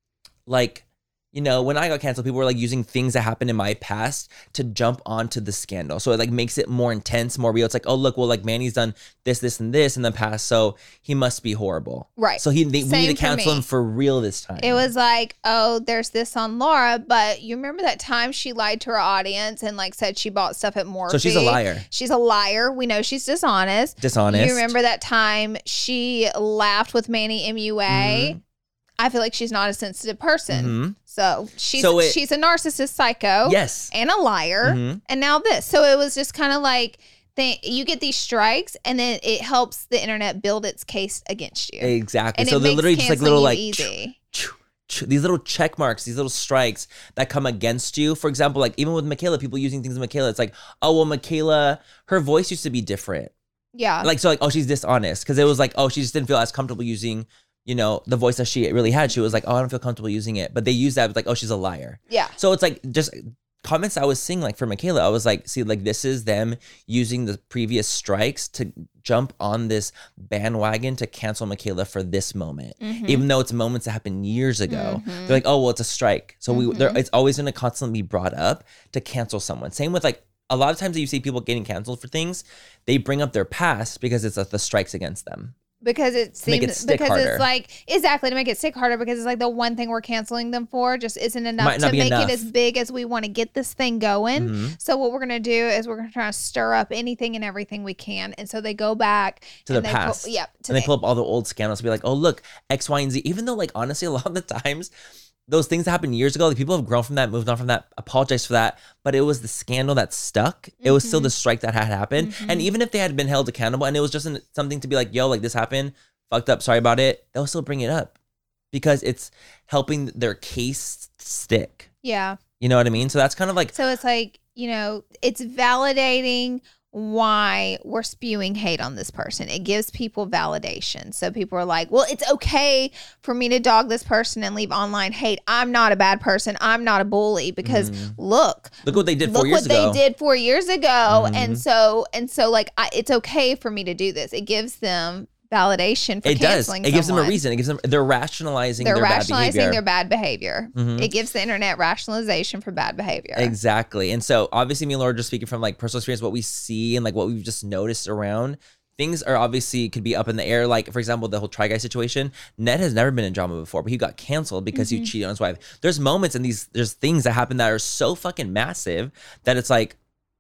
like, you know, when I got canceled, people were like using things that happened in my past to jump onto the scandal. So it like makes it more intense, more real. It's like, oh, look, well, like Manny's done this, this, and this in the past, so he must be horrible. Right. So we need to cancel him for real this time. It was like, oh, there's this on Laura, but you remember that time she lied to her audience and like said she bought stuff at Morphe? So she's a liar. She's a liar. We know she's dishonest. Dishonest. You remember that time she laughed with Manny MUA? I feel like she's not a sensitive person. So she's a narcissist psycho. Yes. And a liar. And now this. So it was just kind of like you get these strikes and then it helps the internet build its case against you. Exactly. And so they're literally just like little like easy. These little check marks, these little strikes that come against you. For example, like even with Michaela, people using things with Michaela, it's like, oh, well, Michaela, her voice used to be different. Yeah. Like, so like, oh, she's dishonest. Because it was like, oh, she just didn't feel as comfortable using, you know, the voice that she really had. She was like, oh, I don't feel comfortable using it. But they used that like, oh, she's a liar. Yeah. So it's like just comments I was seeing like for Michaela. I was like, see, like this is them using the previous strikes to jump on this bandwagon to cancel Michaela for this moment. Even though it's moments that happened years ago. They're like, oh, well, it's a strike. So it's always going to constantly be brought up to cancel someone. Same with like, a lot of times that you see people getting canceled for things, they bring up their past because it's the strikes against them. Because it seems harder. It's like exactly to make it stick harder because it's like the one thing we're canceling them for just isn't enough to make it as big as we want to get this thing going. So what we're gonna do is we're gonna try to stir up anything and everything we can, and so they go back to their past. And they pull up all the old scandals to be like, oh look, X, Y, and Z. Even though like honestly, a lot of the times those things that happened years ago, like people have grown from that, moved on from that, apologized for that, but it was the scandal that stuck. It was still the strike that had happened, and even if they had been held accountable, and it was just something to be like, yo, like this happened. Fucked up, sorry about it, they'll still bring it up because it's helping their case stick. Yeah. You know what I mean? So that's kind of like... So it's like, you know, it's validating why we're spewing hate on this person. It gives people validation. So people are like, well, it's okay for me to dog this person and leave online hate. I'm not a bad person. I'm not a bully because look what they did 4 years ago. Look what they did 4 years ago. And so like, it's okay for me to do this. It gives them validation for canceling It gives them a someone. reason. They're rationalizing their bad behavior. It gives the internet rationalization for bad behavior. Exactly. And so obviously me and Laura are just speaking from like personal experience, what we see and like what we've just noticed around. Things are obviously could be up in the air. Like for example, the whole Try Guy situation. Ned has never been in drama before, but he got canceled because he cheated on his wife. There's moments and there's things that happen that are so fucking massive that it's like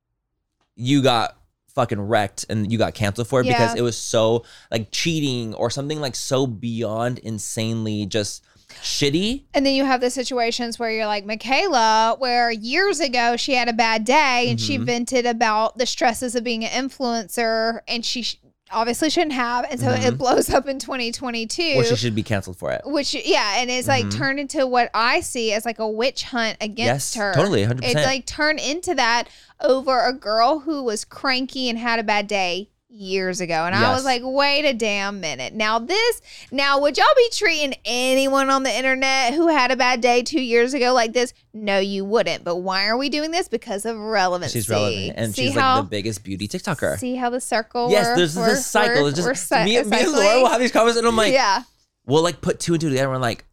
you got fucking wrecked and you got canceled for it because it was so like cheating or something like so beyond insanely just shitty. And then you have the situations where you're like Michaela, where years ago she had a bad day and she vented about the stresses of being an influencer, and she obviously shouldn't have, and so it blows up in 2022. Well, she should be canceled for it. Which, and it's like turned into what I see as like a witch hunt against her. Totally, 100%. It's like turned into that over a girl who was cranky and had a bad day years ago. And I was like, wait a damn minute. Now would y'all be treating anyone on the internet who had a bad day 2 years ago like this? No, you wouldn't. But why are we doing this? Because of relevancy. She's relevant. And she's like the biggest beauty TikToker. See how the circle works? Yes, there's this cycle. It's just me and Laura will have these comments and I'm like, we'll like put two and two together and we're like,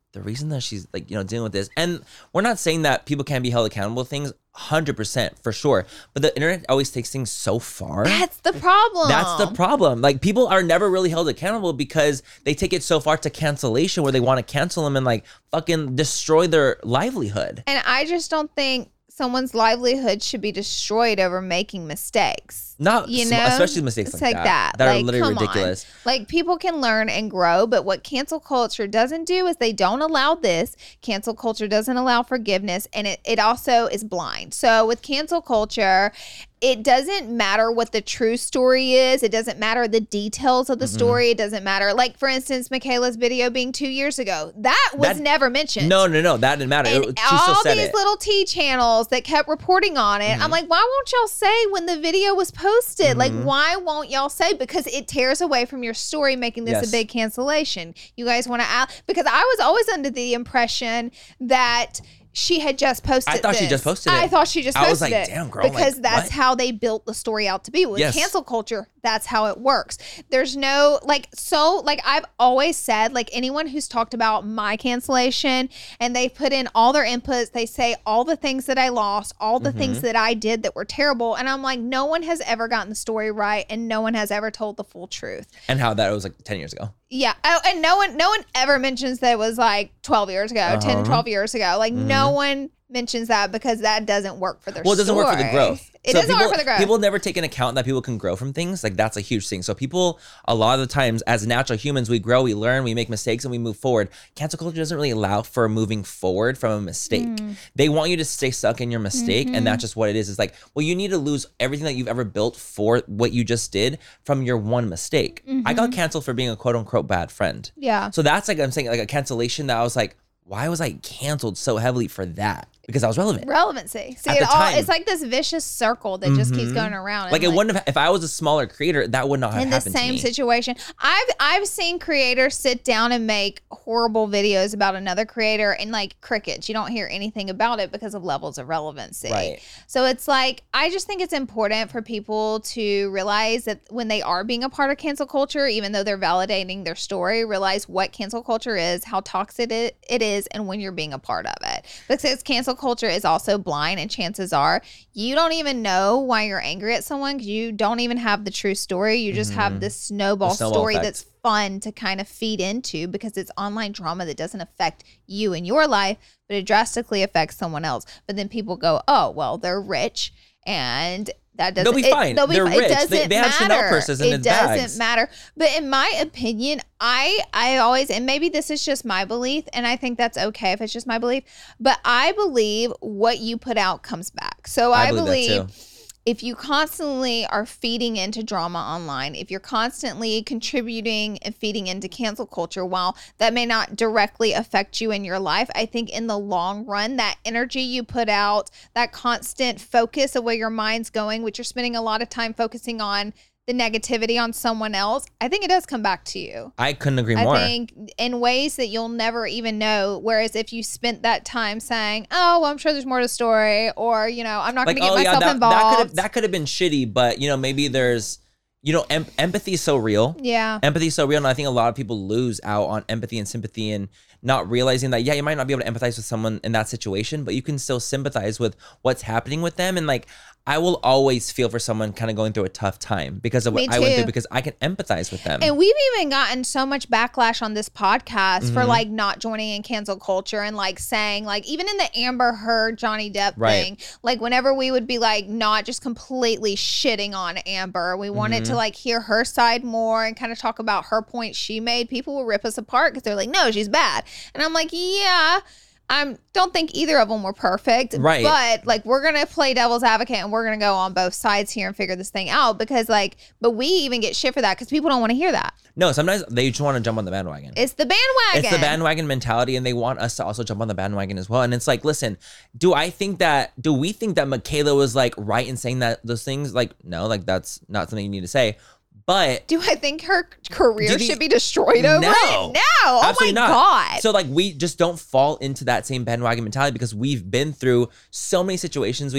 the reason that she's like, dealing with this, and we're not saying that people can't be held accountable to things 100% for sure, but the internet always takes things so far. That's the problem. That's the problem. Like, people are never really held accountable because they take it so far to cancellation where they want to cancel them and like fucking destroy their livelihood. And I just don't think someone's livelihood should be destroyed over making mistakes. Not, especially mistakes like that. That are literally ridiculous. Like, people can learn and grow, but what cancel culture doesn't do is they don't allow this. Cancel culture doesn't allow forgiveness, and it also is blind. So with cancel culture, it doesn't matter what the true story is. It doesn't matter the details of the story. It doesn't matter. Like, for instance, Michaela's video being 2 years ago. That was never mentioned. No. That didn't matter. And all these little tea channels that kept reporting on it. I'm like, why won't y'all say when the video was posted? Like, why won't y'all say? Because it tears away from your story, making this a big cancellation. You guys want to because I was always under the impression that she had just posted I thought she just posted it. I thought she just posted it. I was like, damn, girl. Because that's how they built the story out to be. With cancel culture, that's how it works. There's no, I've always said, like, anyone who's talked about my cancellation and they put in all their inputs, they say all the things that I lost, all the things that I did that were terrible. And I'm like, no one has ever gotten the story right and no one has ever told the full truth. And how that was like 10 years ago. Yeah. Oh, and no one ever mentions that it was like 12 years ago, 10, 12 years ago. Like, no one mentions that because that doesn't work for their story. Well, it doesn't work for the growth. It doesn't work for the growth. People never take into account that people can grow from things. Like, that's a huge thing. So people, a lot of the times, as natural humans, we grow, we learn, we make mistakes, and we move forward. Cancel culture doesn't really allow for moving forward from a mistake. They want you to stay stuck in your mistake, and that's just what it is. It's like, well, you need to lose everything that you've ever built for what you just did from your one mistake. I got canceled for being a quote-unquote bad friend. Yeah. So that's like, I'm saying, like a cancellation that I was like, why was I canceled so heavily for that? Because I was relevant. Relevancy. See, it's like this vicious circle that just keeps going around. Like, it wouldn't have, if I was a smaller creator, that would not have happened to me. In the same situation. I've seen creators sit down and make horrible videos about another creator and like crickets. You don't hear anything about it because of levels of relevancy. Right. So it's like, I just think it's important for people to realize that when they are being a part of cancel culture, even though they're validating their story, realize what cancel culture is, how toxic it is, and when you're being a part of it. Because cancel culture is also blind, and chances are you don't even know why you're angry at someone because you don't even have the true story. You just have this snowball story effect. That's fun to kind of feed into because it's online drama that doesn't affect you in your life, but it drastically affects someone else. But then people go, oh, well, they're rich and that doesn't. They'll be fine. They're rich. It doesn't they have Chanel matter. purses in it bags. Doesn't matter. But in my opinion, I always, and maybe this is just my belief, and I think that's okay if it's just my belief, but I believe what you put out comes back. So I believe if you constantly are feeding into drama online, if you're constantly contributing and feeding into cancel culture, while that may not directly affect you in your life, I think in the long run, that energy you put out, that constant focus of where your mind's going, which you're spending a lot of time focusing on the negativity on someone else, I think it does come back to you. I couldn't agree more. I think in ways that you'll never even know. Whereas if you spent that time saying, oh, well, I'm sure there's more to the story, or, I'm not going to get myself involved. That could have been shitty, but, maybe there's, empathy is so real. Yeah. Empathy is so real. And I think a lot of people lose out on empathy and sympathy and not realizing that, you might not be able to empathize with someone in that situation, but you can still sympathize with what's happening with them. And like, I will always feel for someone kind of going through a tough time because of what I went through, because I can empathize with them. And we've even gotten so much backlash on this podcast for like not joining in cancel culture and like saying, like, even in the Amber Heard Johnny Depp thing, like whenever we would be like not just completely shitting on Amber, we wanted to like hear her side more and kind of talk about her point she made, people will rip us apart because they're like, no, she's bad. And I'm like, yeah, I don't think either of them were perfect, right? But like, we're going to play devil's advocate and we're going to go on both sides here and figure this thing out because like, but we even get shit for that because people don't want to hear that. No, sometimes they just want to jump on the bandwagon. It's the bandwagon. It's the bandwagon mentality, and they want us to also jump on the bandwagon as well. And it's like, listen, do we think that Michaela was like right in saying that those things? Like, no, like that's not something you need to say. But do I think her career should be destroyed over it? No, oh my God. So like, we just don't fall into that same bandwagon mentality because we've been through so many situations. We've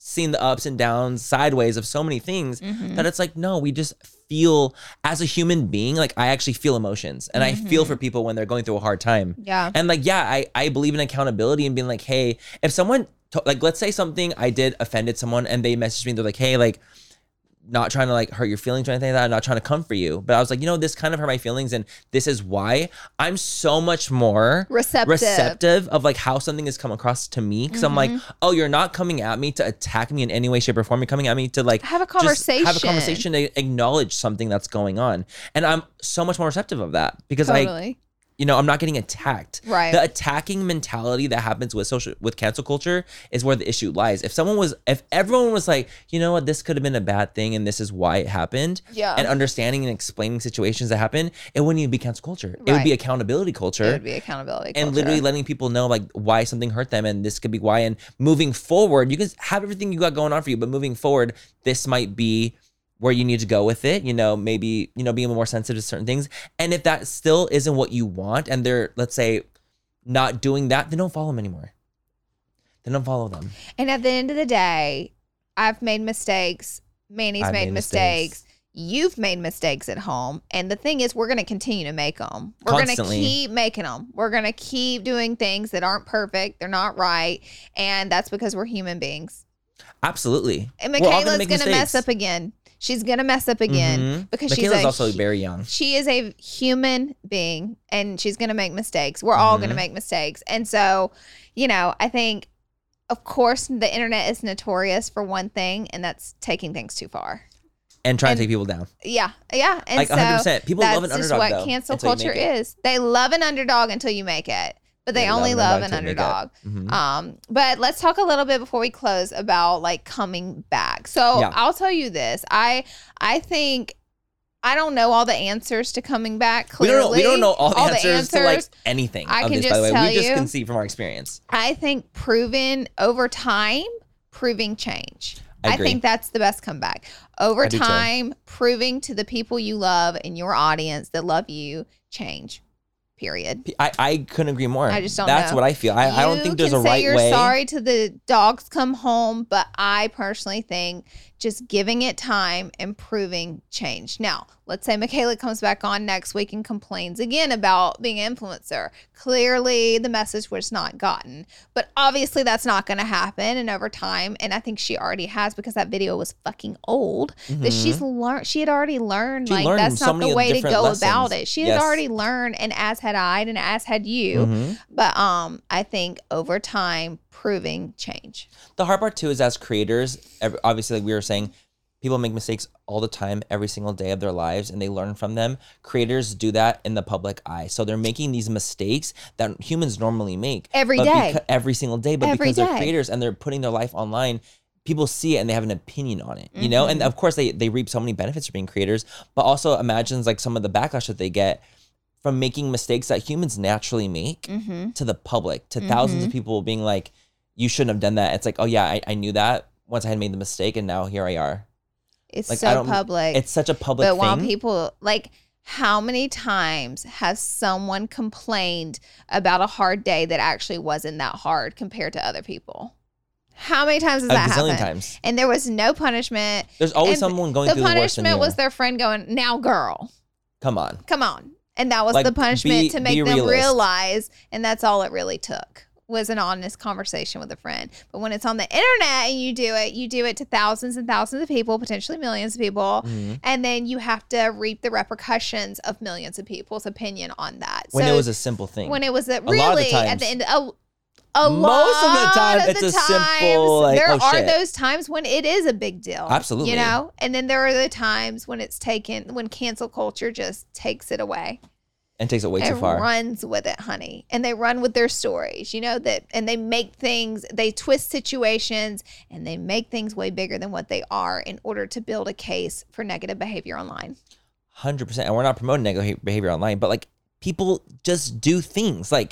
seen the ups and downs sideways of so many things that it's like, no, we just feel as a human being, like I actually feel emotions and I feel for people when they're going through a hard time. Yeah. And like, yeah, I believe in accountability and being like, hey, if someone, like, let's say something I did offended someone and they messaged me, they're like, hey, like, not trying to like hurt your feelings or anything like that. I'm not trying to comfort you. But I was like, this kind of hurt my feelings and this is why. I'm so much more receptive of like how something has come across to me. Cause I'm like, oh, you're not coming at me to attack me in any way, shape or form. You're coming at me to like have a conversation. Have a conversation to acknowledge something that's going on. And I'm so much more receptive of that because I'm not getting attacked. Right. The attacking mentality that happens with cancel culture is where the issue lies. If everyone was like, you know what, this could have been a bad thing and this is why it happened. Yeah. And understanding and explaining situations that happen, it wouldn't even be cancel culture. It would be accountability culture. It would be accountability culture. And literally letting people know like why something hurt them and this could be why. And moving forward, you can have everything you got going on for you, but moving forward, this might be where you need to go with it, maybe, being more sensitive to certain things. And if that still isn't what you want and they're, let's say, not doing that, then don't follow them anymore. Then don't follow them. And at the end of the day, I've made mistakes. Manny's made mistakes. You've made mistakes at home. And the thing is, we're going to continue to make them. We're going to keep making them. We're going to keep doing things that aren't perfect. They're not right. And that's because we're human beings. Absolutely. And Michaela's going to mess up again. She's going to mess up again because Michaela's also very young. She is a human being and she's going to make mistakes. We're all going to make mistakes. And so, I think, of course, the internet is notorious for one thing, and that's taking things too far. And trying to take people down. Yeah. Yeah. And like 100%. People love an underdog, that's just what cancel culture is. They love an underdog until you make it. But they only love an underdog. But let's talk a little bit before we close about like coming back. So I'll tell you this. I think I don't know all the answers to coming back. Clearly, we don't know all the answers to like anything. I can just by the way. tell We just can see from our experience. I think proving change. I think that's the best comeback. Over time, proving to the people you love and your audience that love you change. Period. I couldn't agree more. I just don't That's know. what I feel. I don't think there's a right way. You can say you're sorry to the dogs come home, but I personally think just giving it time and proving change. Now, let's say Michaela comes back on next week and complains again about being an influencer. Clearly, the message was not gotten. But obviously, that's not going to happen. And over time, and I think she already has because that video was fucking old, that she had already learned, like, that's not the way to go about it. She had already learned, and as had I, and as had you. But I think over time, proving change. The hard part too is as creators, obviously, like we were saying, people make mistakes all the time, every single day of their lives, and they learn from them. Creators do that in the public eye. So they're making these mistakes that humans normally make. Every single day. But because they're creators and they're putting their life online, people see it and they have an opinion on it, you know? And of course, they reap so many benefits for being creators, but also imagine like some of the backlash that they get from making mistakes that humans naturally make to the public, to thousands of people being like, you shouldn't have done that. It's like, oh yeah, I knew that once I had made the mistake and now here I are. It's like, so public. It's such a public thing. But while people, like, how many times has someone complained about a hard day that actually wasn't that hard compared to other people? How many times has that happened? A gazillion times. And there was no punishment. There's always someone going through the worst than you. The punishment was their friend going, now girl. Come on. And that was like, the punishment to make them realize, and that's all it really took. Was an honest conversation with a friend. But when it's on the internet and you do it to thousands and thousands of people, potentially millions of people, and then you have to reap the repercussions of millions of people's opinion on that. When it was a simple thing. When it was really at the end most of the time it's a simple like, there are those times when it is a big deal. Absolutely. You know? And then there are the times when when cancel culture just takes it away. And takes it way too far. Runs with it, honey. And they run with their stories, and they make things, they twist situations, and they make things way bigger than what they are in order to build a case for negative behavior online. 100%. And we're not promoting negative behavior online, but like people just do things. Like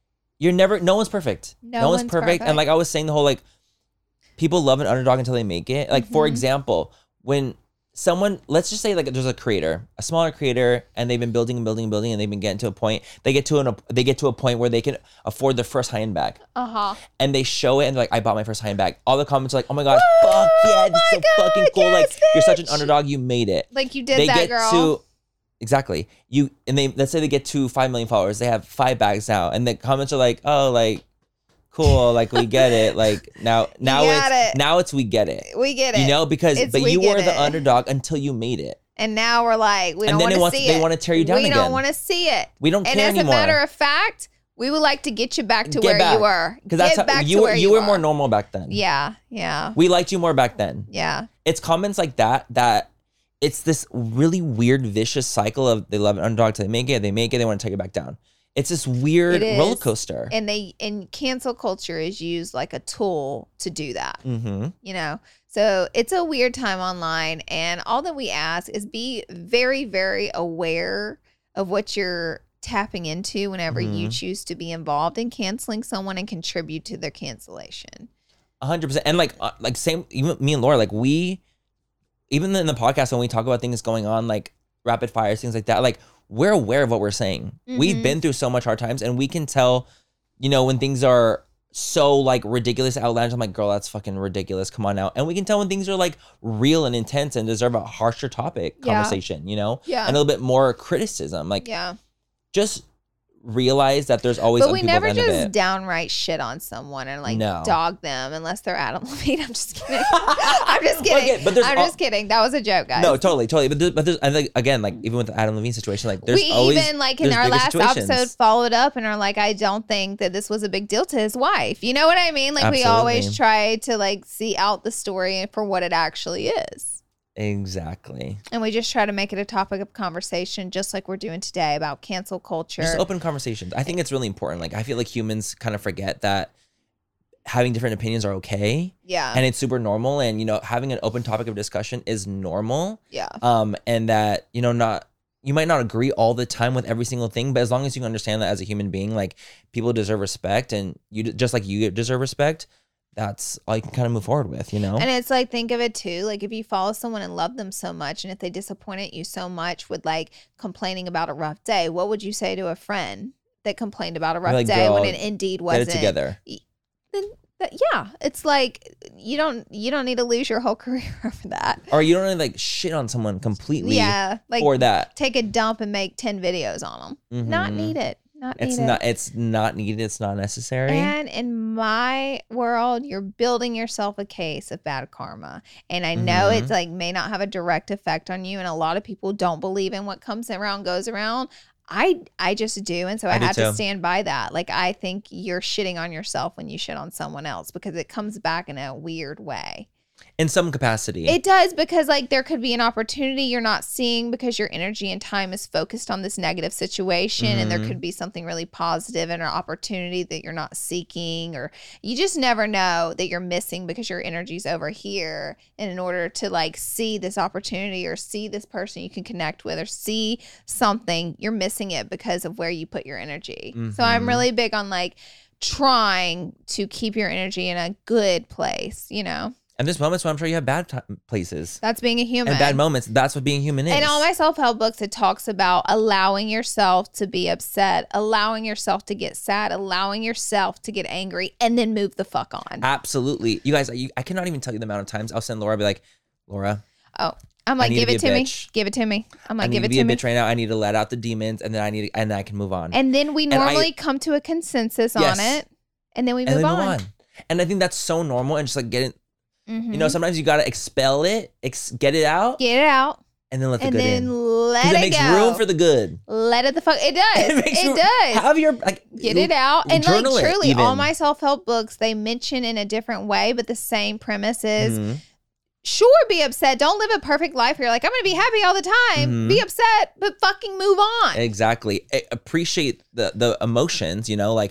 no one's perfect. No one's perfect. And like I was saying, the whole like people love an underdog until they make it. Like for example, when let's just say like there's a smaller creator, and they've been building, and they've been getting to a point. They get to a point where they can afford their first high-end bag. And they show it, and they're like, I bought my first high-end bag. All the comments are like, oh my God, fuck yeah, this is so fucking cool. Yes, like, you're such an underdog, you made it. Like, you did that, girl. Exactly. Let's say they get to 5 million followers. They have 5 bags now, and the comments are like, oh, like, cool, like, we get it. Like, now it's we get it. We get it. You know, but you were the underdog until you made it. And now we're like, we don't want to see it. They want to tear you down again. We don't want to see it. We don't care anymore. And as a matter of fact, we would like to get you back to where you were. Because that's how you were more normal back then. Yeah. We liked you more back then. Yeah. It's comments like that it's this really weird, vicious cycle of they love an underdog till they make it, they want to take it back down. It's this weird roller coaster. And cancel culture is used like a tool to do that. Mm-hmm. You know? So it's a weird time online. And all that we ask is be very, very aware of what you're tapping into whenever you choose to be involved in canceling someone and contribute to their cancellation. 100%. And like same, even me and Laura, like even in the podcast when we talk about things going on, like rapid fires, things like that, like we're aware of what we're saying. We've been through so much hard times, and we can tell, you know, when things are so like ridiculous, outlandish. I'm like, girl, that's fucking ridiculous. Come on now. And we can tell when things are like real and intense and deserve a harsher topic conversation, you know? Yeah. And a little bit more criticism. Like, just realize that there's always. But we never just downright shit on someone and like dog them unless they're Adam Levine. I'm just kidding. I'm just kidding. Okay, but I'm just kidding. That was a joke, guys. No, totally. But there's, I think again, like even with the Adam Levine situation, like there's always even like in our last episode followed up and are like, I don't think that this was a big deal to his wife. You know what I mean? Like we always try to like see out the story for what it actually is. Exactly. And we just try to make it a topic of conversation, just like we're doing today about cancel culture. Just open conversations. I think it's really important. Like I feel like humans kind of forget that having different opinions are okay. Yeah. And it's super normal. And, you know, having an open topic of discussion is normal. Yeah. And that, you know, you might not agree all the time with every single thing, but as long as you understand that as a human being, like people deserve respect, and you just like you deserve respect, that's all you can kind of move forward with, you know? And it's like, think of it too, like if you follow someone and love them so much, and if they disappointed you so much with like complaining about a rough day, what would you say to a friend that complained about a rough day when it indeed wasn't? Get it together. Yeah, it's like you don't need to lose your whole career over that. Or you don't need to like shit on someone completely. Yeah, like for that. Take a dump and make 10 videos on them. Mm-hmm. Not needed. It's not needed. It's not necessary. And in my world, you're building yourself a case of bad karma. And I know it's like may not have a direct effect on you. And a lot of people don't believe in what comes around goes around. I just do. And so I have to stand by that. Like, I think you're shitting on yourself when you shit on someone else, because it comes back in a weird way. In some capacity. It does, because like there could be an opportunity you're not seeing because your energy and time is focused on this negative situation, and there could be something really positive and an opportunity that you're not seeking, or you just never know that you're missing because your energy's over here. And in order to like see this opportunity or see this person you can connect with or see something, you're missing it because of where you put your energy. So I'm really big on like trying to keep your energy in a good place, you know? And there's moments when I'm sure you have bad places. That's being a human. And bad moments. That's what being human is. In all my self-help books, it talks about allowing yourself to be upset, allowing yourself to get sad, allowing yourself to get angry, and then move the fuck on. Absolutely. You guys, I cannot even tell you the amount of times I'll send Laura, I'll be like, Laura. Oh, I'm like, give it to me. Give it to me. I'm like, give it to me. I need to be a bitch right now. I need to let out the demons, and then I can move on. And then we normally come to a consensus on it, and then we move on. And I think that's so normal, and just like getting. You know, sometimes you got to expel it, get it out. Get it out. And then let the good in. And then let it go. Because it makes room for the good. Let it the fuck. It does. It does. Have your, like. Get it out. And like truly, even. all my self-help books, they mention in a different way, but the same premise is, sure, be upset. Don't live a perfect life where you're like, I'm going to be happy all the time. Be upset, but fucking move on. Exactly. Appreciate the emotions, you know, like.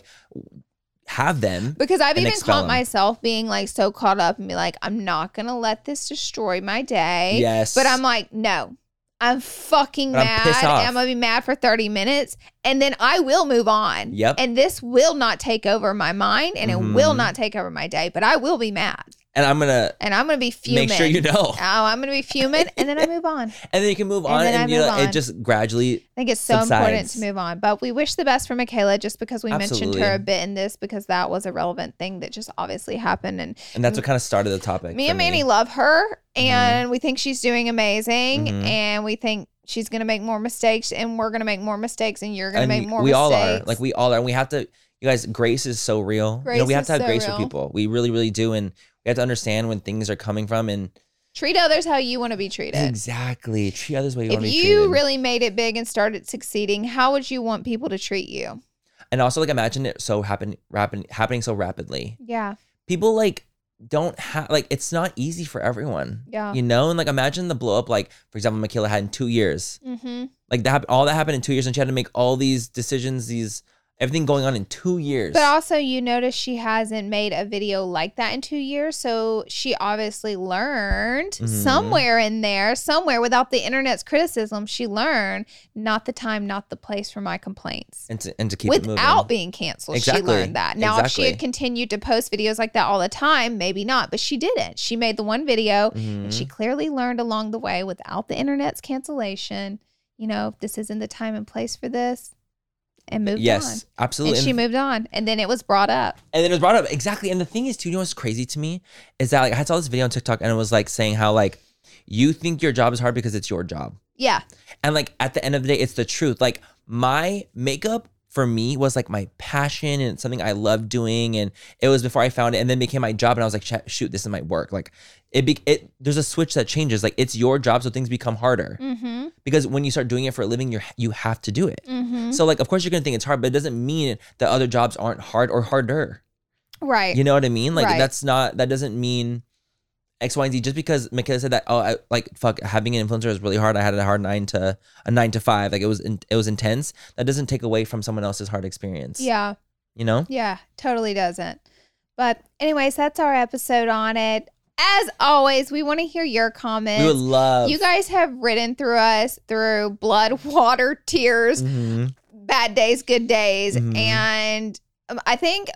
Have them, because I've even caught myself being like so caught up and be like, I'm not gonna let this destroy my day. Yes, but I'm like, no, I'm fucking mad. I'm gonna be mad for 30 minutes, and then I will move on. Yep. And this will not take over my mind, and it will not take over my day, but I will be mad. And I'm gonna be fuming. Make sure you know. Oh, I'm gonna be fuming, and then I move on. And then you can move on, and it just gradually. I think it's so important to move on. But we wish the best for Michaela, just because we mentioned her a bit in this, because that was a relevant thing that just obviously happened, and that's what kind of started the topic. Me and Manny love her, and we think she's doing amazing, and we think she's gonna make more mistakes, and we're gonna make more mistakes, and you're gonna make more mistakes. We all are. And we have to. You guys, grace is so real. We have to have grace for people. We really, really do, and we have to understand when things are coming from, and treat others how you want to be treated. Exactly. Treat others the way you want to be treated. If you really made it big and started succeeding, how would you want people to treat you? And also, like, imagine it happening so rapidly. Yeah. People don't have it's not easy for everyone. Yeah. You know, and imagine the blow up. Like, for example, Michaela had in 2 years. Mm-hmm. All that happened in 2 years, and she had to make all these decisions. Everything going on in 2 years. But also, you notice she hasn't made a video like that in 2 years. So she obviously learned somewhere in there, without the internet's criticism, she learned not the time, not the place for my complaints. And to keep it moving. Without being canceled, exactly. She learned that. Now, if she had continued to post videos like that all the time, maybe not. But she didn't. She made the one video, and she clearly learned along the way without the internet's cancellation, this isn't the time and place for this. And moved on. Yes, absolutely. And she moved on. And then it was brought up. Exactly. And the thing is, too, what's crazy to me is that I saw this video on TikTok, and it was saying how you think your job is hard because it's your job. Yeah. And at the end of the day, it's the truth. My makeup for me was my passion, and it's something I love doing. And it was before I found it, and then became my job. And I was like, shoot, this is my work. There's a switch that changes. It's your job, so things become harder. Mm-hmm. Because when you start doing it for a living, you have to do it. Mm-hmm. So of course you're gonna think it's hard, but it doesn't mean that other jobs aren't hard or harder. Right. You know what I mean? Right. That doesn't mean X, Y, and Z. Just because Michaela said that, having an influencer is really hard. I had a hard 9 to 5. It was intense. That doesn't take away from someone else's hard experience. Yeah. You know? Yeah, totally doesn't. But anyways, that's our episode on it. As always, we want to hear your comments. We would love. You guys have written through us through blood, water, tears, bad days, good days. And I think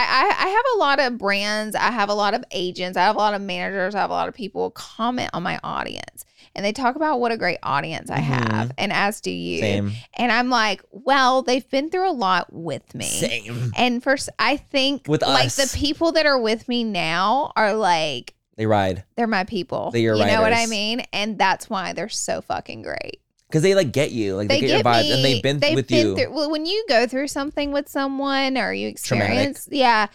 I have a lot of brands. I have a lot of agents. I have a lot of managers. I have a lot of people comment on my audience. And they talk about what a great audience I have. And as do you. Same. And I'm like, well, they've been through a lot with me. Same. And first, I think with us, the people that are with me now are they ride. They're my people. They're your riders. You know what I mean? And that's why they're so fucking great. Because they get you. They get your vibe. And they've been with you. Well, when you go through something with someone or you experience, traumatic.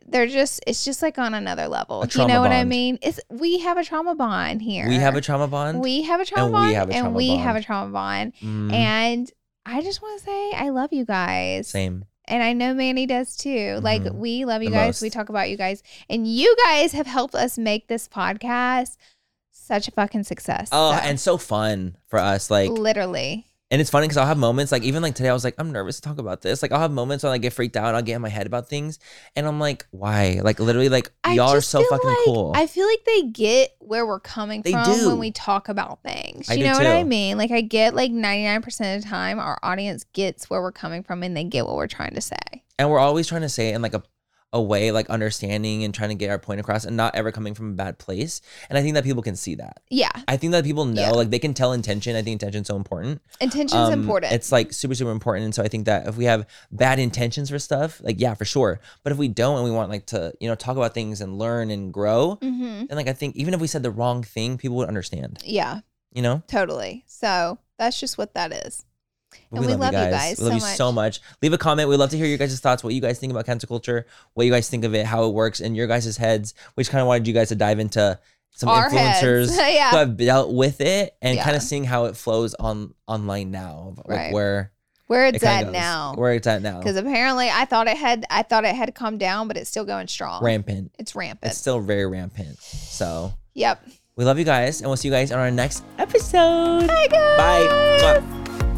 it's just on another level. You know what I mean? We have a trauma bond here. We have a trauma bond. We have a trauma bond. And we have a trauma bond. And I just want to say I love you guys. Same. And I know Manny does too. We love you guys. Most. We talk about you guys. And you guys have helped us make this podcast such a fucking success. Oh, and so fun for us. Literally. And it's funny because I'll have moments even today, I was I'm nervous to talk about this. I'll have moments when I get freaked out. I'll get in my head about things. And I'm like, why? Literally, y'all are so fucking cool. I feel like they get where we're coming from when we talk about things. You know what I mean? I get 99% of the time our audience gets where we're coming from and they get what we're trying to say. And we're always trying to say it in a way understanding and trying to get our point across and not ever coming from a bad place. And I think that people can see that. Yeah. I think that people know, they can tell intention. I think intention's so important. Intention's important. It's super, super important. And so I think that if we have bad intentions for stuff, yeah, for sure. But if we don't and we want to, talk about things and learn and grow, then I think even if we said the wrong thing, people would understand. Yeah. Totally. So that's just what that is. And we love you guys. We love you so much. Leave a comment. We'd love to hear your guys' thoughts, what you guys think about cancel culture, what you guys think of it, how it works in your guys' heads. We just kind of wanted you guys to dive into some influencers who have dealt with it and kind of seeing how it flows online now. Where it's at now. Where it's at now. Because apparently I thought it had calmed down, but it's still going strong. Rampant. It's rampant. It's still very rampant. So yep. We love you guys, and we'll see you guys on our next episode. Bye, guys. Bye. Mwah.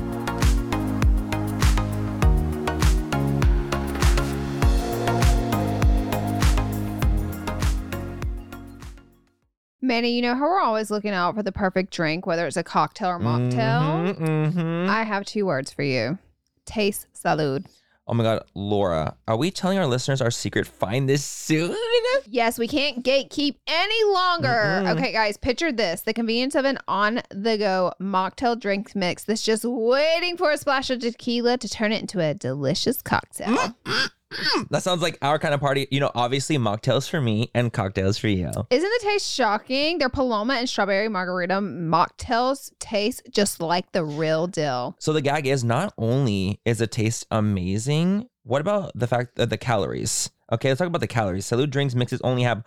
Manny, you know how we're always looking out for the perfect drink, whether it's a cocktail or mocktail? I have 2 words for you. Taste salud. Oh my God, Laura, are we telling our listeners our secret find this soon? Yes, we can't gatekeep any longer. Okay, guys, picture this. The convenience of an on-the-go mocktail drink mix that's just waiting for a splash of tequila to turn it into a delicious cocktail. That sounds like our kind of party. You know, obviously mocktails for me and cocktails for you. Isn't the taste shocking? Their Paloma and Strawberry Margarita mocktails taste just like the real deal. So the gag is, not only is the taste amazing, what about the fact that the calories? Okay, let's talk about the calories. Salud drinks mixes only have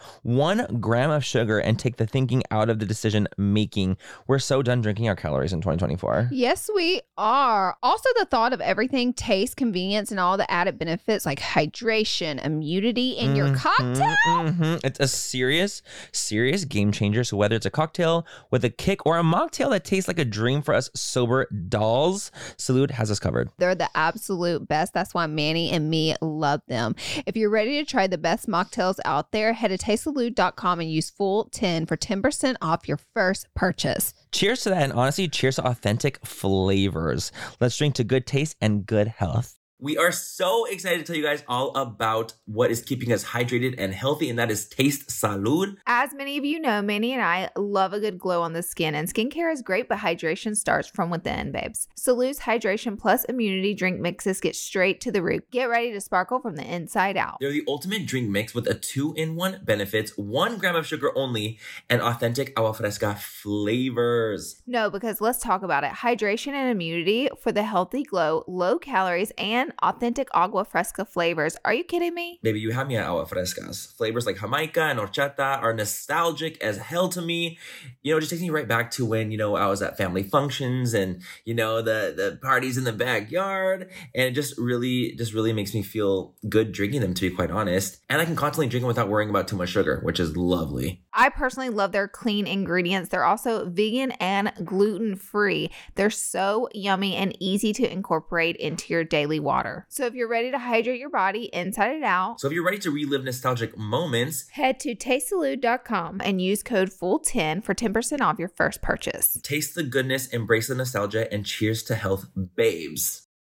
1 gram of sugar and take the thinking out of the decision making. We're so done drinking our calories in 2024. Yes, we are. Also, the thought of everything, taste, convenience, and all the added benefits like hydration, immunity in your cocktail. It's a serious game changer. So whether it's a cocktail with a kick or a mocktail that tastes like a dream for us sober dolls, Salud has us covered. They're the absolute best. That's why Manny and me love them. If you're ready to try the best mocktails out there, head to tastesalud.com and use full10 for 10% off your first purchase. Cheers to that, and honestly, cheers to authentic flavors. Let's drink to good taste and good health. We are so excited to tell you guys all about what is keeping us hydrated and healthy, and that is Taste Salud. As many of you know, Manny and I love a good glow on the skin, and skincare is great, but hydration starts from within, babes. Salud's Hydration Plus Immunity Drink Mixes get straight to the root. Get ready to sparkle from the inside out. They're the ultimate drink mix with a 2-in-1 benefits, 1 gram of sugar only, and authentic agua fresca flavors. No, because let's talk about it. Hydration and immunity for the healthy glow, low calories, and authentic agua fresca flavors. Are you kidding me? Baby, you have me at agua frescas. Flavors like Jamaica and horchata are nostalgic as hell to me. You know, it just takes me right back to when, you know, I was at family functions and, you know, the parties in the backyard. And it just really makes me feel good drinking them, to be quite honest. And I can constantly drink them without worrying about too much sugar, which is lovely. I personally love their clean ingredients. They're also vegan and gluten-free. They're so yummy and easy to incorporate into your daily water. So if you're ready to hydrate your body inside and out, so if you're ready to relive nostalgic moments, head to tastesalud.com and use code FULL10 for 10% off your first purchase. Taste the goodness, embrace the nostalgia, and cheers to health, babes.